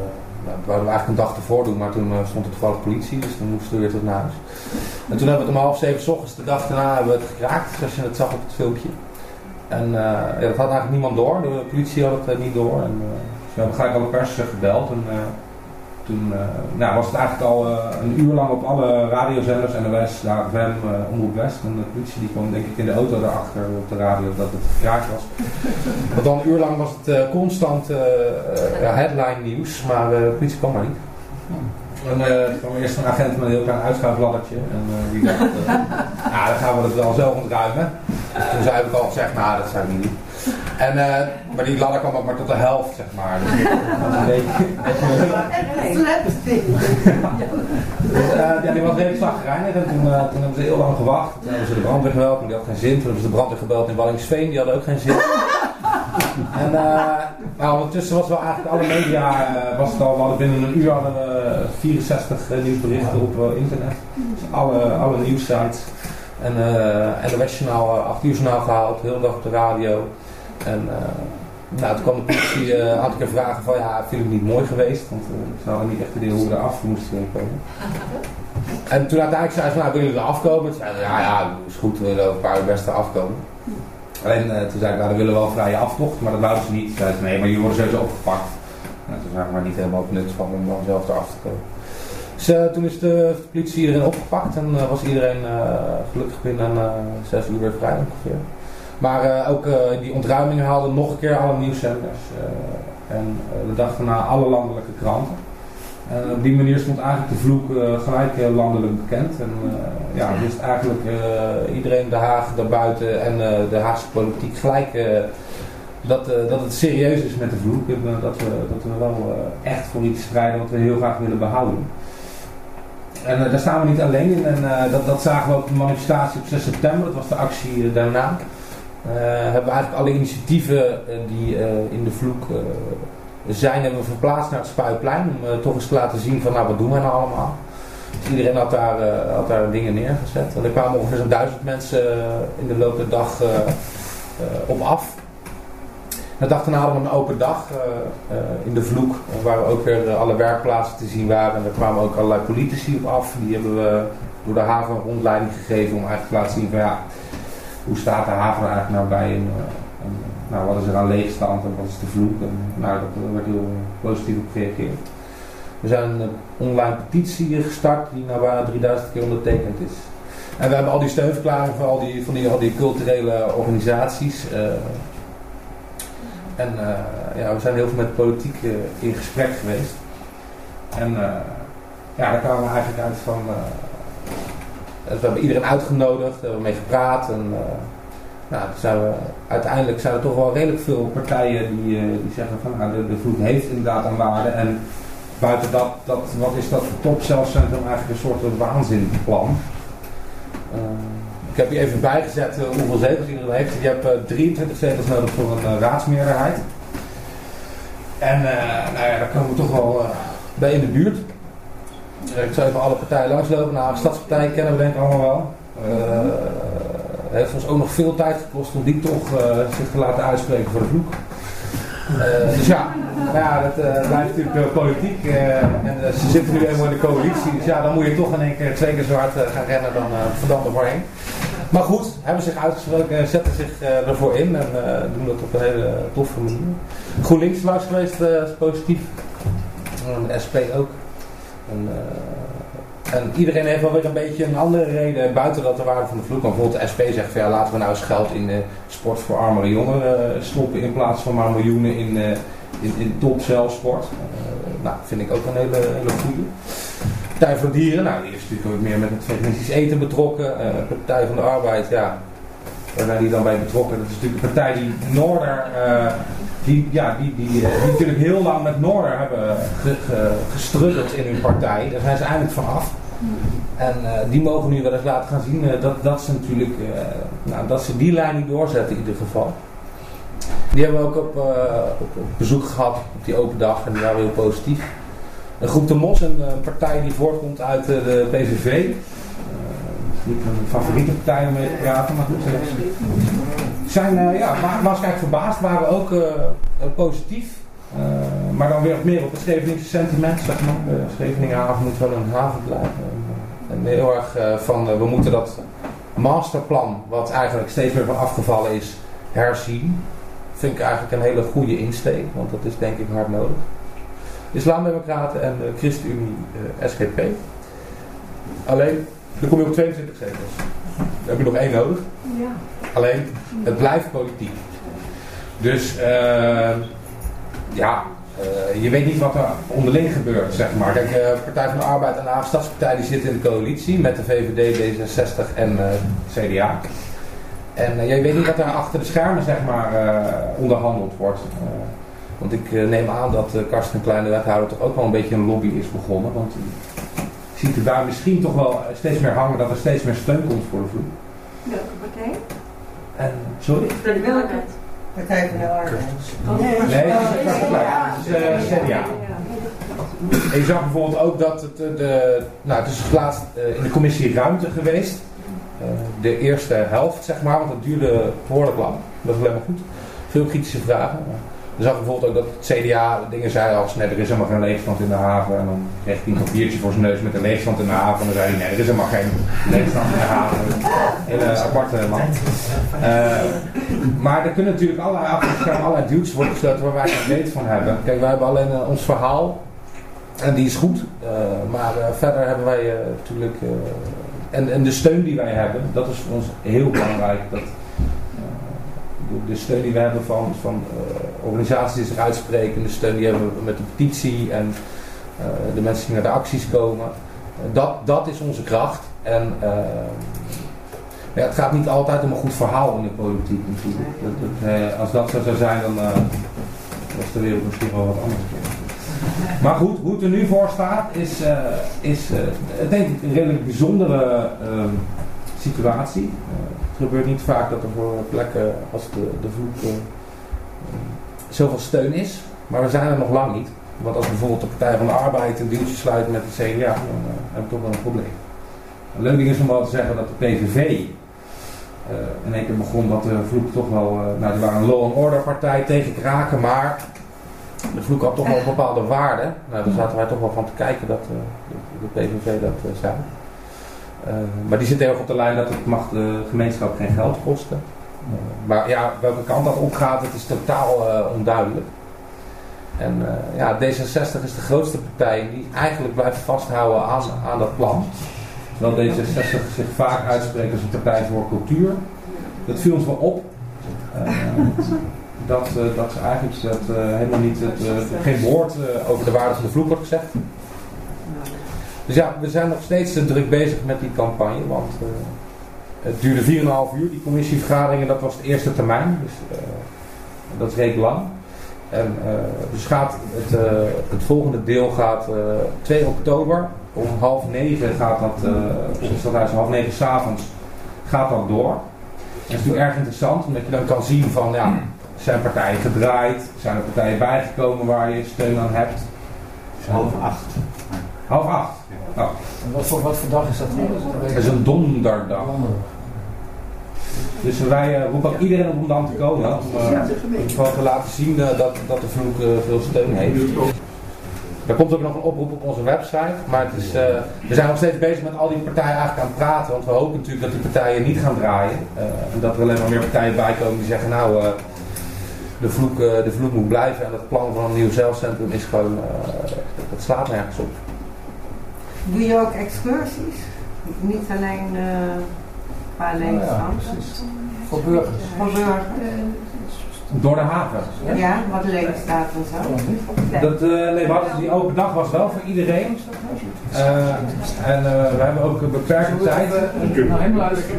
A: nou, dat wouden we eigenlijk een dag ervoor doen, maar toen uh, stond er toevallig politie, dus toen moesten we weer terug naar huis. En toen hebben we het om half zeven 's ochtends, de dag daarna hebben we het gekraakt, zoals je het zag op het filmpje. En uh, ja, dat had eigenlijk niemand door, de politie had het uh, niet door. En, uh, dus we hebben gelijk alle pers gebeld. En, uh, toen uh, nou, was het eigenlijk al uh, een uur lang op alle radiozenders, N O S, F M, uh, Omroep West. En de politie die kwam denk ik in de auto daarachter op de radio dat het gekraakt was. Want dan een uur lang was het uh, constant uh, uh, ja, headline nieuws, maar uh, de politie kwam maar niet. En uh, er kwam eerst een agent met een heel klein uitschuifladdertje. En uh, die dacht, uh, ja, dan gaan we het wel zelf ontruimen. Dus toen zei ik al gezegd, nou dat zou ik niet doen. En, uh, maar die ladder kwam ook maar tot de helft, zeg maar. Dus dat was een beetje... dus, uh, ja, die was redelijk zagrijnig. En toen, uh, toen hebben ze heel lang gewacht. Toen hebben ze de brandweer gebeld, maar die had geen zin. Toen hebben ze de brandweer gebeld in Waddinxveen, die hadden ook geen zin. En uh, nou, ondertussen was wel eigenlijk alle media, uh, was het al, we hadden binnen een uur hadden we vierenzestig uh, nieuwsberichten op uh, internet. Dus alle, alle nieuwssites. En uh, N O S-journaal, uh, acht uur journaal gehaald, de hele dag op de radio. En uh, nou, toen kwam de politie uh, een aantal keer vragen van ja, vind ik niet mooi geweest, want uh, ze hadden niet echt idee hoe we eraf moesten komen. En toen uiteindelijk zei ze, nou willen jullie er afkomen? Toen zeiden we, ja, ja, is goed, we willen een paar uur best afkomen. Alleen uh, toen zei ik, nou dan willen we wel een vrije aftocht, maar dat wouden ze niet. Toen zeiden ze, nee, maar jullie worden sowieso opgepakt. Nou, toen zijn we maar niet helemaal benut van om dan zelf eraf te komen. Dus uh, toen is de, de politie iedereen opgepakt en uh, was iedereen uh, gelukkig binnen uh, zes uur weer vrij ongeveer. Maar uh, ook uh, die ontruimingen haalden nog een keer alle nieuwszenders uh, en uh, de dag daarna alle landelijke kranten. En op die manier stond eigenlijk de vloek uh, gelijk uh, landelijk bekend. En uh, ja, wist eigenlijk uh, iedereen de Haag daarbuiten en uh, de Haagse politiek gelijk uh, dat, uh, dat het serieus is met de vloek. En uh, dat, we, dat we wel uh, echt voor iets strijden wat we heel graag willen behouden. En uh, daar staan we niet alleen in. En uh, dat, dat zagen we ook op de manifestatie op zes september. Dat was de actie uh, daarna. Uh, hebben we eigenlijk alle initiatieven uh, die uh, in de vloek uh, zijn, hebben we verplaatst naar het Spuiplein. Om uh, toch eens te laten zien van nou wat doen wij nou allemaal. Dus iedereen had daar, uh, had daar dingen neergezet. En er kwamen ongeveer zo'n duizend mensen uh, in de loop der dag uh, uh, op af. De dag daarna hadden we een open dag uh, uh, in de vloek, waar we ook weer uh, alle werkplaatsen te zien waren. En daar kwamen ook allerlei politici op af. Die hebben we door de haven een rondleiding gegeven om eigenlijk te laten zien van ja, hoe staat de haven er eigenlijk nou bij en, uh, en nou, wat is er aan leegstand en wat is de vloek. En, nou, daar werd heel positief op gereageerd. We zijn een online petitie gestart die nou bijna drieduizend keer ondertekend is. En we hebben al die steunverklaringen van al die, van die, al die culturele organisaties. Uh, En uh, ja, we zijn heel veel met de politiek uh, in gesprek geweest. En uh, ja, daar kwamen we eigenlijk uit van... Uh, we hebben iedereen uitgenodigd, we hebben mee gepraat. En uh, nou, zijn we, uiteindelijk zijn er toch wel redelijk veel partijen die, uh, die zeggen van... Nou, de, de vloek heeft inderdaad een waarde. En buiten dat, dat wat is dat voor topcelcentrum eigenlijk een soort waanzinplan. Uh, Ik heb hier even bijgezet uh, hoeveel zetels iedereen heeft. Je hebt uh, drieëntwintig zetels nodig voor een uh, raadsmeerderheid. En uh, nou ja, daar komen we toch wel uh, bij in de buurt. Uh, ik zal even alle partijen langslopen. Nou, de Stadspartij kennen we denk ik allemaal wel. Uh, het heeft ons ook nog veel tijd gekost om die toch uh, zich te laten uitspreken voor de vloek. Uh, dus ja, nou ja, dat uh, blijft natuurlijk uh, politiek. Uh, en uh, ze zitten nu helemaal in de coalitie. Dus ja, dan moet je toch in één keer twee keer zo hard uh, gaan rennen dan uh, verdampt ervoorheen. Maar goed, hebben zich uitgesproken, zetten zich uh, ervoor in en uh, doen dat op een hele toffe manier. GroenLinks was geweest, uh, is positief. En de S P ook. En, uh, en iedereen heeft wel weer een beetje een andere reden buiten dat de waarde van de vloek. Maar bijvoorbeeld de S P zegt van ja, laten we nou eens geld in uh, sport voor armere jongeren uh, stoppen in plaats van maar miljoenen in, uh, in, in topcelsport. Uh, nou, vind ik ook een hele, hele goede. Partij voor Dieren, nou die is natuurlijk ook meer met het veganistisch eten betrokken. Uh, Partij van de Arbeid, ja, waar zijn die dan bij betrokken? Dat is natuurlijk een partij die Noorder, uh, die, ja, die, die, uh, die natuurlijk heel lang met Noorder hebben ge, ge, gestruggeld in hun partij. Daar zijn ze eindelijk van af. En uh, die mogen nu wel eens laten gaan zien uh, dat, dat ze natuurlijk, uh, nou, dat ze die lijn niet doorzetten in ieder geval. Die hebben we ook op, uh, op, op bezoek gehad op die open dag en die waren heel positief. Een groep de Mos, een uh, partij die voortkomt uit uh, de P V V. Uh, niet mijn favoriete partij om mee te praten, maar goed. Zijn, uh, ja, maar waarschijnlijk verbaasd waren we ook uh, uh, positief. Uh, maar dan weer meer op het Scheveningse sentiment, zeg maar. De Scheveningenhaven moet wel een haven blijven. En, en heel erg uh, van, uh, we moeten dat masterplan, wat eigenlijk steeds meer van afgevallen is, herzien. Vind ik eigenlijk een hele goede insteek, want dat is denk ik hard nodig. Islamdemocraten en de ChristenUnie uh, S G P. Alleen, dan kom je op tweeëntwintig zetels. Dan heb je nog één nodig.
E: Ja.
A: Alleen, het blijft politiek. Dus, uh, ja, uh, je weet niet wat er onderling gebeurt, zeg maar. Kijk, uh, Partij van de Arbeid en de Haagse Stadspartij die zitten in de coalitie met de V V D, D zesenzestig en uh, C D A. En uh, je weet niet wat er achter de schermen, zeg maar, uh, onderhandeld wordt. Uh, want ik uh, neem aan dat uh, Karsten Klein, de wethouder, toch ook wel een beetje een lobby is begonnen. Want uh, je ziet er daar misschien toch wel steeds meer hangen dat er steeds meer steun komt voor de vloed.
E: Welke partij?
A: En, sorry?
D: Welke? Partij van de Arbeid.
A: Nee, dat is Karsten Klein. Dat is uh, C D A. En je zag bijvoorbeeld ook dat het, de, nou, het is laatst uh, in de commissie Ruimte geweest. Uh, de eerste helft, zeg maar, want dat duurde behoorlijk lang. Dat is alleen maar goed. Veel kritische vragen. Je zag bijvoorbeeld ook dat het C D A dingen zei als, nee, er is helemaal geen leegstand in de haven. En dan kreeg hij een papiertje voor zijn neus met een leegstand in de haven. En dan zei hij, nee, er is helemaal geen leegstand in de haven. Hele aparte man. Uh, maar er kunnen natuurlijk allerlei afgeschermen, allerlei duwtjes worden gesloten waar wij geen weet van hebben. Kijk, wij hebben alleen uh, ons verhaal. En die is goed. Uh, maar uh, verder hebben wij uh, natuurlijk... Uh, en, en de steun die wij hebben, dat is voor ons heel belangrijk. Dat, De, de steun die we hebben van, van uh, organisaties die zich uitspreken, de steun die hebben we met de petitie en uh, de mensen die naar de acties komen. Uh, dat, dat is onze kracht. En uh, ja, het gaat niet altijd om een goed verhaal in de politiek natuurlijk. Dat, dat, uh, als dat zo zou zijn, dan uh, was de wereld misschien wel wat anders. Maar goed, hoe het er nu voor staat, is, uh, is uh, denk ik een redelijk bijzondere uh, situatie. Uh, Het gebeurt niet vaak dat er voor plekken als de, de vloed uh, zoveel steun is. Maar we zijn er nog lang niet. Want als bijvoorbeeld de Partij van de Arbeid een deeltje sluit met de C D A, dan uh, hebben we toch wel een probleem. Een leuk ding is om wel te zeggen dat de P V V uh, in één keer begon dat de vloed toch wel... Uh, nou, die waren een law and order partij tegen kraken, maar de vloed had toch wel een bepaalde waarde. Nou, daar zaten wij toch wel van te kijken dat uh, de, de P V V dat uh, zei. Uh, maar die zit heel erg op de lijn dat het mag de gemeenschap geen geld kosten. Uh, maar ja, welke kant dat opgaat, het is totaal uh, onduidelijk. En uh, ja, D zesenzestig is de grootste partij die eigenlijk blijft vasthouden aan, aan dat plan. Terwijl D zesenzestig zich vaak uitspreekt als een partij voor cultuur. Dat viel ons wel op. Uh, dat, uh, dat ze eigenlijk dat, uh, helemaal niet, het, uh, geen woord uh, over de waarde van de vloed wordt gezegd. Dus ja, we zijn nog steeds uh, druk bezig met die campagne, want uh, het duurde vier komma vijf uur, die commissievergaderingen, dat was de eerste termijn, dus uh, dat is redelijk lang. En uh, dus gaat het, uh, het volgende deel gaat uh, twee oktober, om half negen gaat dat, uh, op het stadhuis, half negen 's avonds gaat dat door. En dat is natuurlijk erg interessant, omdat je dan kan zien van, ja, zijn partijen gedraaid, zijn er partijen bijgekomen waar je steun aan hebt.
G: Half acht.
A: Half acht. Nou.
F: En wat voor, wat voor dag is dat?
A: Dat is een donderdag. Dus wij uh, roepen ook iedereen op om dan te komen. Om uh, te laten zien uh, dat, dat de vloek uh, veel steun heeft. Er komt ook nog een oproep op onze website. Maar het is, uh, we zijn nog steeds bezig met al die partijen eigenlijk aan het praten. Want we hopen natuurlijk dat die partijen niet gaan draaien. Uh, en dat er alleen maar meer partijen bij komen die zeggen, nou, uh, de, vloek, uh, de vloek moet blijven. En het plan van een nieuw zelfcentrum is gewoon, uh, dat slaat nergens op.
D: Doe je ook excursies? Niet alleen uh, een paar leegstand?
F: Ja, voor burgers.
D: Voor burgers?
A: Door de haven.
D: Ja, ja, wat leeg staat en zo.
A: Dat, uh, nee, wat, die open dag was wel voor iedereen. Uh, en uh, we hebben ook een beperkte tijd.
F: Nou, helemaal luisteren.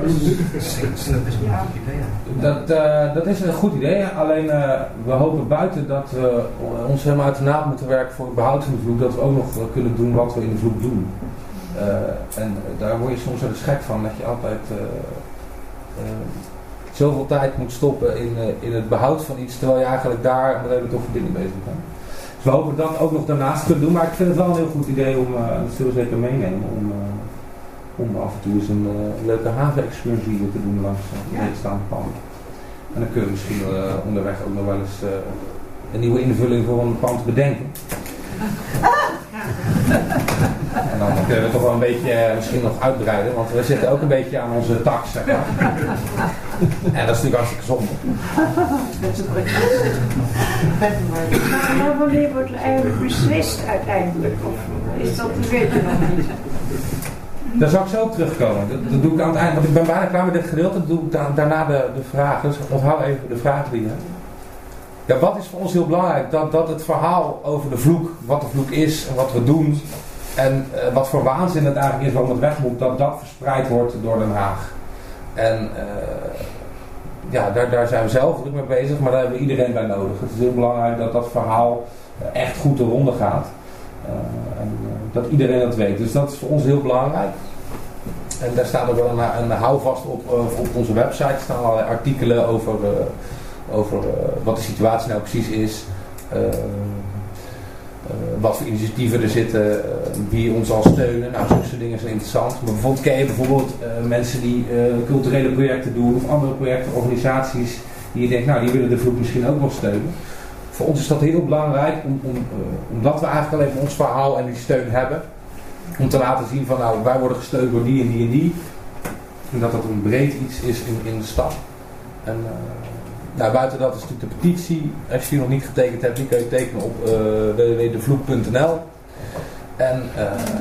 A: Dat, uh, dat is een goed idee. Alleen uh, we hopen buiten dat we ons helemaal uit de naad moeten werken voor het behoud van de vloek. Dat we ook nog kunnen doen wat we in de vloek doen. Uh, en daar word je soms wel eens gek van. Dat je altijd uh, uh, zoveel tijd moet stoppen in, uh, in het behoud van iets. Terwijl je eigenlijk daar met hele toffe dingen bezig bent. Dus we hopen dat ook nog daarnaast te kunnen doen. Maar ik vind het wel een heel goed idee om, uh, dat zullen we zeker meenemen. Om, uh, om af en toe eens een uh, leuke havenexcursie te doen langs uh, de leegstaande panden. En dan kunnen we misschien uh, onderweg ook nog wel eens uh, een nieuwe invulling voor een pand te bedenken. En dan kunnen we het toch wel een beetje uh, misschien nog uitbreiden, want we zitten ook een beetje aan onze tax, zeg maar. En dat is natuurlijk hartstikke zonde.
H: Maar wanneer wordt er eigenlijk beslist uiteindelijk? Of is dat, dat weet je nog niet?
A: Daar zal ik zo op terugkomen. Dat, dat doe ik aan het eind, want ik ben bijna klaar met dit gedeelte. Dat doe ik da- daarna de, de vragen. Dus onthoud even de vragen die je hebt. Ja, wat is voor ons heel belangrijk? Dat, dat het verhaal over de vloek, wat de vloek is en wat we doen en uh, wat voor waanzin het eigenlijk is waarom het weg moet, dat dat verspreid wordt door Den Haag. En uh, ja, daar, daar zijn we zelf druk mee bezig, maar daar hebben we iedereen bij nodig. Het is heel belangrijk dat dat verhaal uh, echt goed de ronde gaat. Uh, en uh, dat iedereen dat weet. Dus dat is voor ons heel belangrijk. En daar staat ook wel een, een houvast op, uh, op onze website. Er staan allerlei artikelen over, uh, over uh, wat de situatie nou precies is. Uh, uh, wat voor initiatieven er zitten. Uh, wie ons al steunen. Nou, zulke dingen zijn interessant. Maar bijvoorbeeld ken je bijvoorbeeld uh, mensen die uh, culturele projecten doen. Of andere projecten, organisaties. Die je denkt, nou die willen de vloek misschien ook wel steunen. Voor ons is dat heel belangrijk, om, om, uh, omdat we eigenlijk alleen maar ons verhaal en die steun hebben. Om te laten zien van, nou, wij worden gesteund door die en die en die. En dat dat een breed iets is in, in de stad. En uh, nou, buiten dat is natuurlijk de petitie. Als je die nog niet getekend hebt, die kun je tekenen op uh, w w w punt de vloek punt n l. En uh,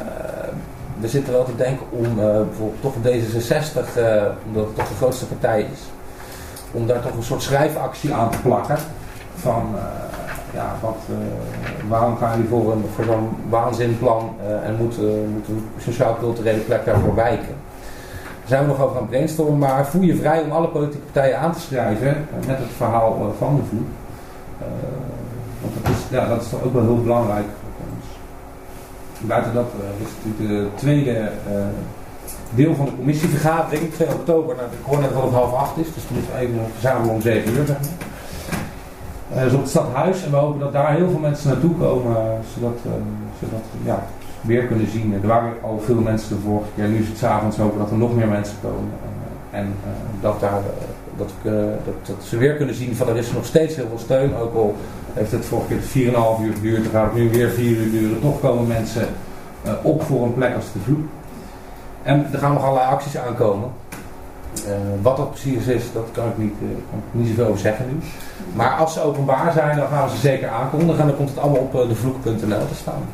A: we zitten wel te denken om uh, bijvoorbeeld toch D zesenzestig, uh, omdat het toch de grootste partij is, om daar toch een soort schrijfactie aan te plakken. Van, uh, ja, wat, uh, waarom gaan jullie voor, een, voor zo'n waanzinplan uh, en moet, uh, moet een sociaal-culturele plek daarvoor wijken? Daar zijn we nog over aan het brainstormen, maar voel je vrij om alle politieke partijen aan te schrijven uh, met het verhaal uh, van de vloek. Uh, want dat is, ja, dat is toch ook wel heel belangrijk voor ons. Buiten dat uh, is natuurlijk de tweede uh, deel van de commissievergadering, twee oktober, nou, ik hoor net dat het half acht is, dus we moeten even verzamelen om zeven uur, zeg maar. Uh, dus op het stadhuis en we hopen dat daar heel veel mensen naartoe komen, uh, zodat we uh, ja, weer kunnen zien. Er waren al veel mensen de vorige keer, nu is het 's avonds hopen dat er nog meer mensen komen. Uh, en uh, dat, daar, uh, dat, uh, dat, dat ze weer kunnen zien van er is nog steeds heel veel steun. Ook al heeft het vorige keer vier en een half uur geduurd, dan gaat het nu weer vier uur duren. Toch komen mensen uh, op voor een plek als de vloek. En er gaan nog allerlei acties aankomen. Uh, wat dat precies is, dat kan ik niet, uh, kan ik niet zoveel over zeggen nu. Maar als ze openbaar zijn, dan gaan we ze zeker aankondigen en dan komt het allemaal op uh, de vloek punt n l te staan.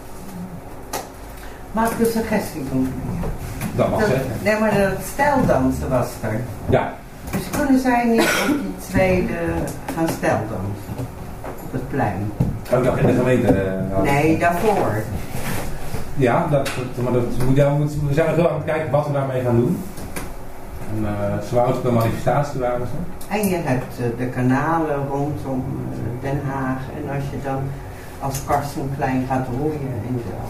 D: Mag ik een suggestie doen?
A: Dat mag
D: dat,
A: zeggen.
D: Nee, maar dat stijldansen was er.
A: Ja.
D: Dus kunnen zij niet op die tweede gaan stijldansen? Op het plein?
A: Ook nog in de gemeente? Uh,
D: nee, daarvoor.
A: Ja, dat, dat, maar dat, ja, we zijn er heel aan het kijken wat we daarmee gaan doen. En uh, ze waren ook een manifestatie waren ze.
D: En je hebt uh, de kanalen rondom uh, Den Haag. En als je dan als Karsten Klein gaat roeien en zo.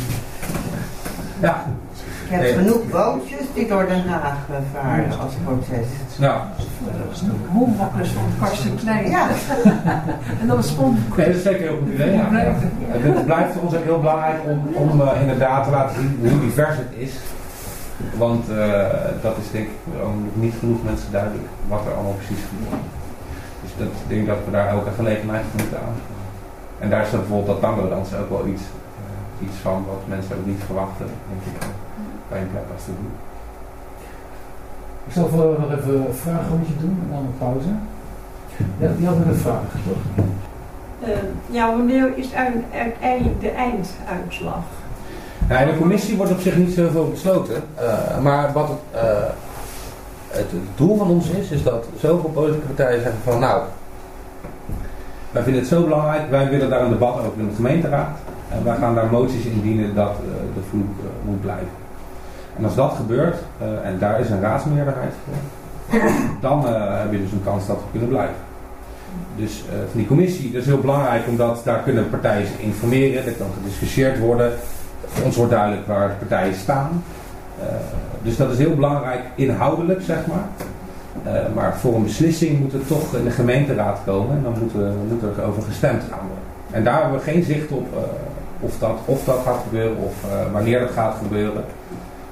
A: Ja.
D: Je hebt
A: nee.
D: genoeg bootjes die door Den Haag uh, varen als protest.
A: Ja.
E: Hombakkers van Karsten Klein.
D: Ja.
E: En dat is spannend.
A: Nee, dat is zeker heel goed idee. Ja. Ja. Het blijft voor ons ook heel belangrijk om, om uh, inderdaad te laten zien hoe divers het is. Want uh, dat is denk ik nog niet genoeg mensen duidelijk wat er allemaal precies gebeurt. Dus dat, ik denk dat we daar elke gelegenheid moeten aan. En daar is dan bijvoorbeeld dat tango-dansen ook wel iets, uh, iets van wat mensen ook niet verwachten, denk ik, bij een plek als te doen.
F: Ik zal voor nog even een vraagrondje doen en dan een pauze. Ja, die hadden een vraag, toch?
H: Uh, ja, wanneer is uiteindelijk de einduitslag?
A: Ja, in de commissie wordt op zich niet zoveel besloten. Uh, maar wat het, uh, het doel van ons is, is dat zoveel politieke partijen zeggen van nou, wij vinden het zo belangrijk, wij willen daar een debat over in de gemeenteraad. En wij gaan daar moties indienen dat uh, de vloek uh, moet blijven. En als dat gebeurt, uh, en daar is een raadsmeerderheid voor, dan uh, heb je dus een kans dat we kunnen blijven. Dus uh, van die commissie, dat is heel belangrijk omdat daar kunnen partijen zich informeren, er kan gediscussieerd worden. Voor ons wordt duidelijk waar de partijen staan. Uh, dus dat is heel belangrijk inhoudelijk, zeg maar. Uh, maar voor een beslissing moet het toch in de gemeenteraad komen. En dan moet er, moet er over gestemd gaan worden. En daar hebben we geen zicht op uh, of, dat, of dat gaat gebeuren of uh, wanneer dat gaat gebeuren. Uh,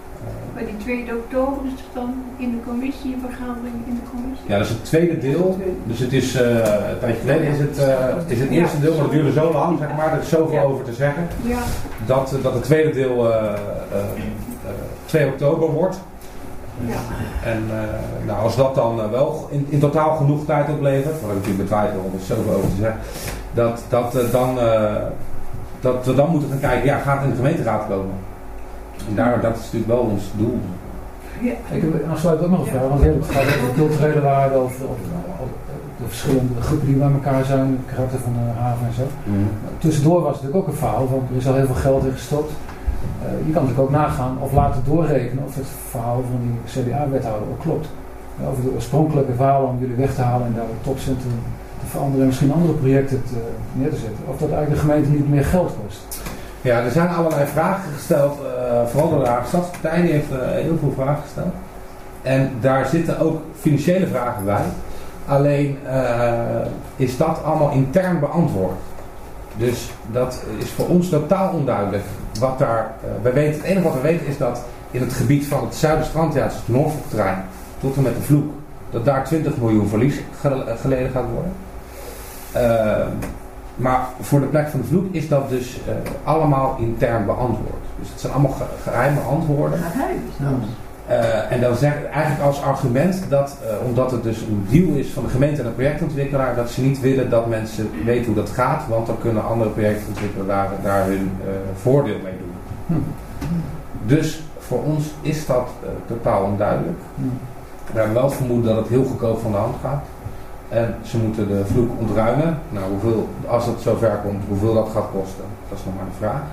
H: Maar die tweede oktober is het dan in de commissie, een vergadering in de commissie?
A: Ja, dat is het tweede deel. Dus het is, uh, een tijdje geleden is het, uh, is het eerste deel, maar dat duurde zo lang, zeg maar, er is zoveel ja. over te zeggen.
H: Ja.
A: Dat, dat het tweede deel uh, uh, uh, twee oktober wordt.
H: Ja.
A: En uh, nou, als dat dan uh, wel in, in totaal genoeg tijd oplevert, wat ik natuurlijk betwijfel om er zoveel over te zeggen, dat, dat, uh, dan, uh, dat we dan moeten gaan kijken, ja, gaat het in de gemeenteraad komen? En daar, dat is natuurlijk wel ons doel.
H: Ja.
F: Ik heb aansluit ook nog een vraag, want het gaat over culturele waarden, over, over, over de verschillende groepen die bij elkaar zijn, het karakter van de haven en zo. Mm. Tussendoor was het natuurlijk ook een verhaal, want er is al heel veel geld in gestopt. Uh, je kan natuurlijk ook nagaan of laten doorrekenen of het verhaal van die C D A-wethouder ook klopt. Uh, over de oorspronkelijke verhaal om jullie weg te halen en daar het topcentrum te veranderen en misschien andere projecten te, neer te zetten. Of dat eigenlijk de gemeente niet meer geld kost.
A: Ja, er zijn allerlei vragen gesteld, uh, vooral door de Haagse Stadspartij, die heeft uh, heel veel vragen gesteld. En daar zitten ook financiële vragen bij. Alleen uh, is dat allemaal intern beantwoord. Dus dat is voor ons totaal onduidelijk. Wat daar, uh, wij weten, het enige wat we weten is dat in het gebied van het Zuiderstrand, ja, het is het Noordhoekterrein, tot en met de Vloek, dat daar twintig miljoen verlies geleden gaat worden. Uh, maar voor de plek van de Vloek is dat dus uh, allemaal intern beantwoord. Dus het zijn allemaal ge- geheime antwoorden. Uh, en dan zeggen eigenlijk als argument dat, uh, omdat het dus een deal is van de gemeente en de projectontwikkelaar, dat ze niet willen dat mensen weten hoe dat gaat, want dan kunnen andere projectontwikkelaren daar hun uh, voordeel mee doen. Hm. Dus voor ons is dat uh, totaal onduidelijk. Hm. We hebben wel het vermoeden dat het heel goedkoop van de hand gaat. En ze moeten de Vloek ontruimen. Nou, hoeveel, als het zover komt, hoeveel dat gaat kosten, dat is nog maar de vraag.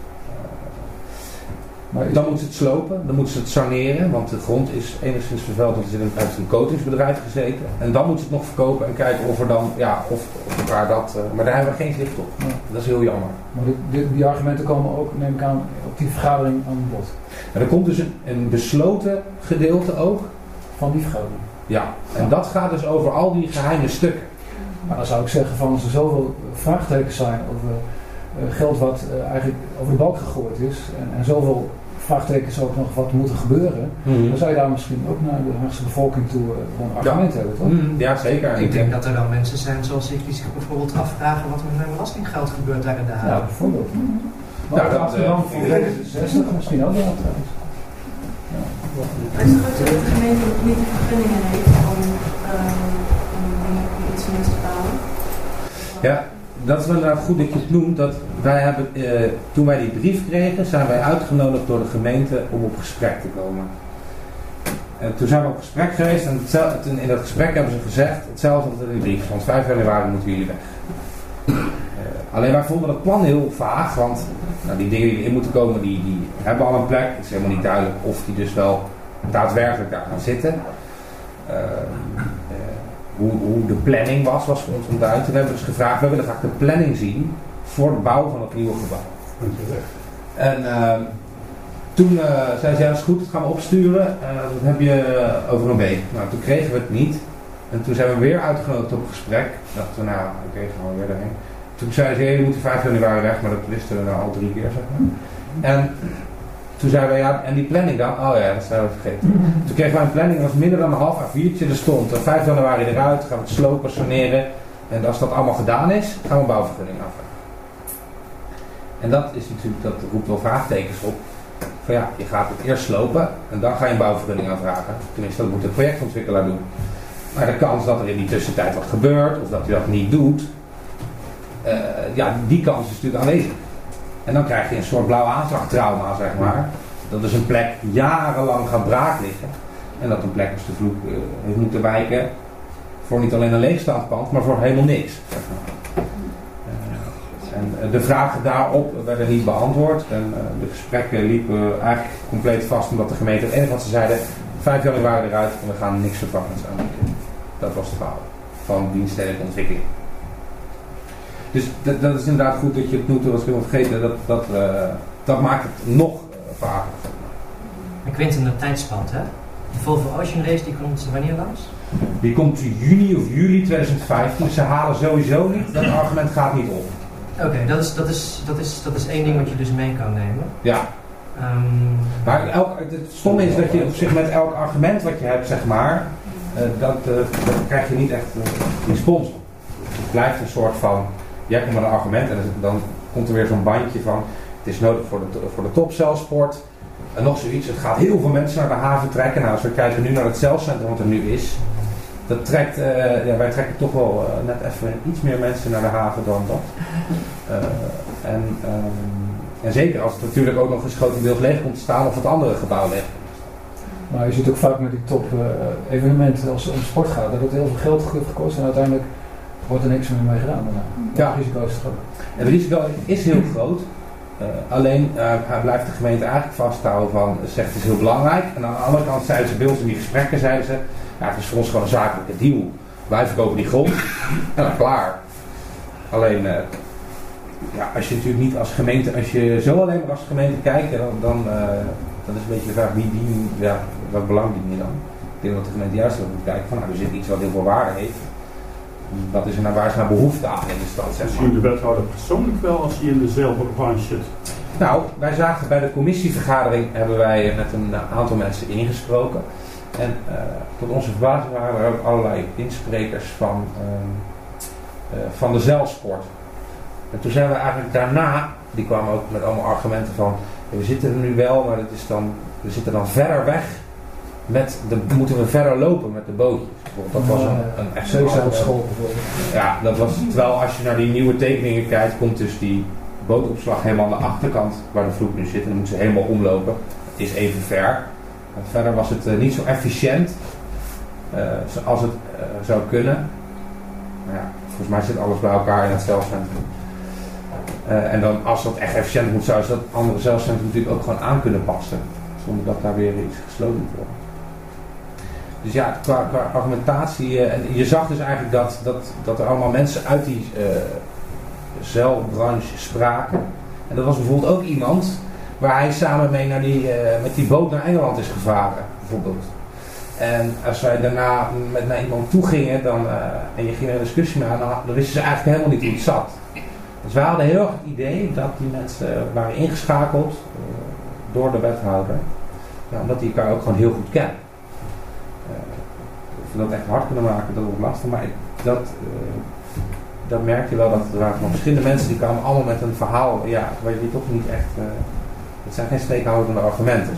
A: Maar dan moeten ze het slopen, dan moeten ze het saneren, want de grond is enigszins vervuild, want er zit een, heeft een coatingsbedrijf gezeten. En dan moeten ze het nog verkopen en kijken of er dan, ja, of, of waar dat, uh, maar daar hebben we geen zicht op. Ja. Dat is heel jammer.
F: Maar die, die, die argumenten komen ook, neem ik aan, op die vergadering aan bod.
A: En er komt dus een, een besloten gedeelte ook.
F: Van die vergadering?
A: Ja, en ja. dat gaat dus over al die geheime stukken.
F: Maar dan zou ik zeggen, van als er zoveel vraagtekens zijn over uh, geld wat uh, eigenlijk over de balk gegooid is, en, en zoveel vraagtekens ook nog wat moet er gebeuren, mm-hmm. dan zou je daar misschien ook naar de Haagse bevolking toe uh, een argument ja. hebben, toch?
A: Mm, ja, zeker.
I: Ik denk dat er wel mensen zijn zoals ik die zich bijvoorbeeld afvragen wat er met mijn belastinggeld gebeurt daar in de Haag.
F: Ja, bijvoorbeeld. Mm-hmm. Maar ja, dat dan voor D zestig misschien ook wel trouwens.
J: Ja. Is het ook zo dat de gemeente niet de vergunningen heeft om, um, om iets nieuws te bouwen?
A: Ja. Dat is wel inderdaad goed dat je het noemt. Dat wij hebben, eh, toen wij die brief kregen, zijn wij uitgenodigd door de gemeente om op gesprek te komen. En toen zijn we op gesprek geweest en het, in dat gesprek hebben ze gezegd hetzelfde als in die brief. Want vijf januari moeten jullie weg. Uh, alleen wij vonden het plan heel vaag, want nou, die dingen die erin moeten komen, die, die hebben al een plek. Het is helemaal niet duidelijk of die dus wel daadwerkelijk daar gaan zitten. Uh, Hoe, hoe de planning was, was voor ons onduidelijk. Toen hebben we dus gevraagd, we willen graag de planning zien voor de bouw van het nieuwe gebouw. En uh, toen uh, zei ze, ja dat is goed, dat gaan we opsturen. Uh, dat heb je uh, over een week. Nou, toen kregen we het niet. En toen zijn we weer uitgenodigd op een gesprek. Dachten we, nou, oké, okay, gaan we weer daarheen. Toen zeiden ze, je moet vijf januari weg, maar dat wisten we nou al drie keer, zeg maar. En toen zeiden we, ja, en die planning dan? Oh ja, dat zijn we vergeten. Mm-hmm. Toen kregen wij een planning, dat was minder dan een half A viertje. Er stond vijf januari eruit, gaan we het slopen, saneren. En als dat allemaal gedaan is, gaan we een bouwvergunning afvragen. En dat is natuurlijk, dat roept wel vraagtekens op. Van ja, je gaat het eerst slopen en dan ga je een bouwvergunning aanvragen. Tenminste, dat moet de projectontwikkelaar doen. Maar de kans dat er in die tussentijd wat gebeurt, of dat hij dat niet doet, uh, ja, die kans is natuurlijk aanwezig. En dan krijg je een soort blauwe aanslagtrauma, zeg maar. Dat is een plek jarenlang gaat braak liggen. En dat een plek als de Vloek uh, heeft moeten wijken voor niet alleen een leegstaand pand, maar voor helemaal niks. Zeg maar. uh, en uh, de vragen daarop werden niet beantwoord. En uh, de gesprekken liepen eigenlijk compleet vast, omdat de gemeente het enige wat ze zeiden, vijf januari eruit en we gaan niks vervangends aan. Dat was het verhaal van dienststedelijke ontwikkeling. Dus dat, dat is inderdaad goed dat je het noemt, dat was ik helemaal vergeten. Dat, dat, uh, dat maakt het nog uh, vaker.
I: En Quinten, een tijdspad, hè? De Volvo Ocean Race, die komt wanneer langs?
A: Die komt juni of juli tweeduizend vijftien. Ze halen sowieso niet. Dat argument gaat niet op.
I: Oké, okay, dat, is, dat, is, dat, is, dat is één ding wat je dus mee kan nemen.
A: Ja.
I: Um,
A: maar elk, het stomme is dat je op zich met elk argument wat je hebt, zeg maar, uh, dat, uh, dat krijg je niet echt uh, respons op. Het blijft een soort van, jij komt met een argument en dan komt er weer zo'n bandje van, het is nodig voor de, voor de topcelsport. En nog zoiets, het gaat heel veel mensen naar de haven trekken. Nou, als we kijken nu naar het celcentrum wat er nu is, dat trekt, uh, ja, wij trekken toch wel uh, net even iets meer mensen naar de haven dan dat. Uh, en, um, en zeker als het natuurlijk ook nog eens grotendeels leeg komt te staan of het andere gebouw leeg.
F: Maar je ziet ook vaak met die top uh, evenementen, als het om sport gaat, dat het heel veel geld heeft gekost en uiteindelijk wordt er niks meer mee gedaan daarna.
A: Ja.
F: Het risico is te groot.
A: Het risico is heel groot. Uh, alleen uh, blijft de gemeente eigenlijk vasthouden van, zegt het is heel belangrijk. En aan de andere kant zeiden ze bij ons in die gesprekken, zeiden ze, ja, het is voor ons gewoon een zakelijke deal. Wij verkopen die grond en dan klaar. Alleen, uh, ja, als je natuurlijk niet als gemeente, als je zo alleen maar als gemeente kijkt, dan, dan, uh, dan is een beetje de vraag, wie dien, ja, wat belang dien je dan? Ik denk dat de gemeente juist ook moet kijken van, nou, er zit iets wat heel veel waarde heeft. Dat is er naar, waar is naar behoefte aan in de stad, zeg maar.
K: Zie je de wethouder persoonlijk wel als hij in dezelfde branche zit?
A: Nou, wij zagen bij de commissievergadering, hebben wij met een aantal mensen ingesproken. En uh, tot onze verbazing waren er ook allerlei insprekers van, uh, uh, van de zeilsport. En toen zijn we eigenlijk daarna, die kwamen ook met allemaal argumenten van, ja, we zitten er nu wel, maar het is dan, we zitten dan verder weg. Met de, moeten we verder lopen met de bootjes. Dat was een, een echt
F: zeezeilschool bijvoorbeeld.
A: Ja, dat was, terwijl als je naar die nieuwe tekeningen kijkt, komt dus die bootopslag helemaal aan de achterkant waar de vloed nu zit. En dan moeten ze helemaal omlopen. Het is even ver. En verder was het uh, niet zo efficiënt uh, zoals het uh, zou kunnen. Maar ja, volgens mij zit alles bij elkaar in het celcentrum. Uh, en dan als dat echt efficiënt moet, zou ze dat andere celcentrum natuurlijk ook gewoon aan kunnen passen. Zonder dat daar weer iets gesloten moet worden. Dus ja, qua, qua argumentatie, uh, en je zag dus eigenlijk dat, dat, dat er allemaal mensen uit die uh, zeilbranche spraken. En dat was bijvoorbeeld ook iemand waar hij samen mee naar die, uh, met die boot naar Engeland is gevaren, bijvoorbeeld. En als wij daarna met naar iemand toe gingen dan, uh, en je ging er een discussie mee aan, dan, dan wisten ze eigenlijk helemaal niet hoe het zat. Dus wij hadden heel erg het idee dat die mensen uh, waren ingeschakeld uh, door de wethouder. Ja, omdat die elkaar ook gewoon heel goed kennen. Uh, of we dat echt hard kunnen maken, dat wordt lastig. Maar dat, uh, dat merk je wel, dat er waren van verschillende mensen die kwamen allemaal met een verhaal, ja, waar je toch niet echt, uh, het zijn geen steekhoudende argumenten.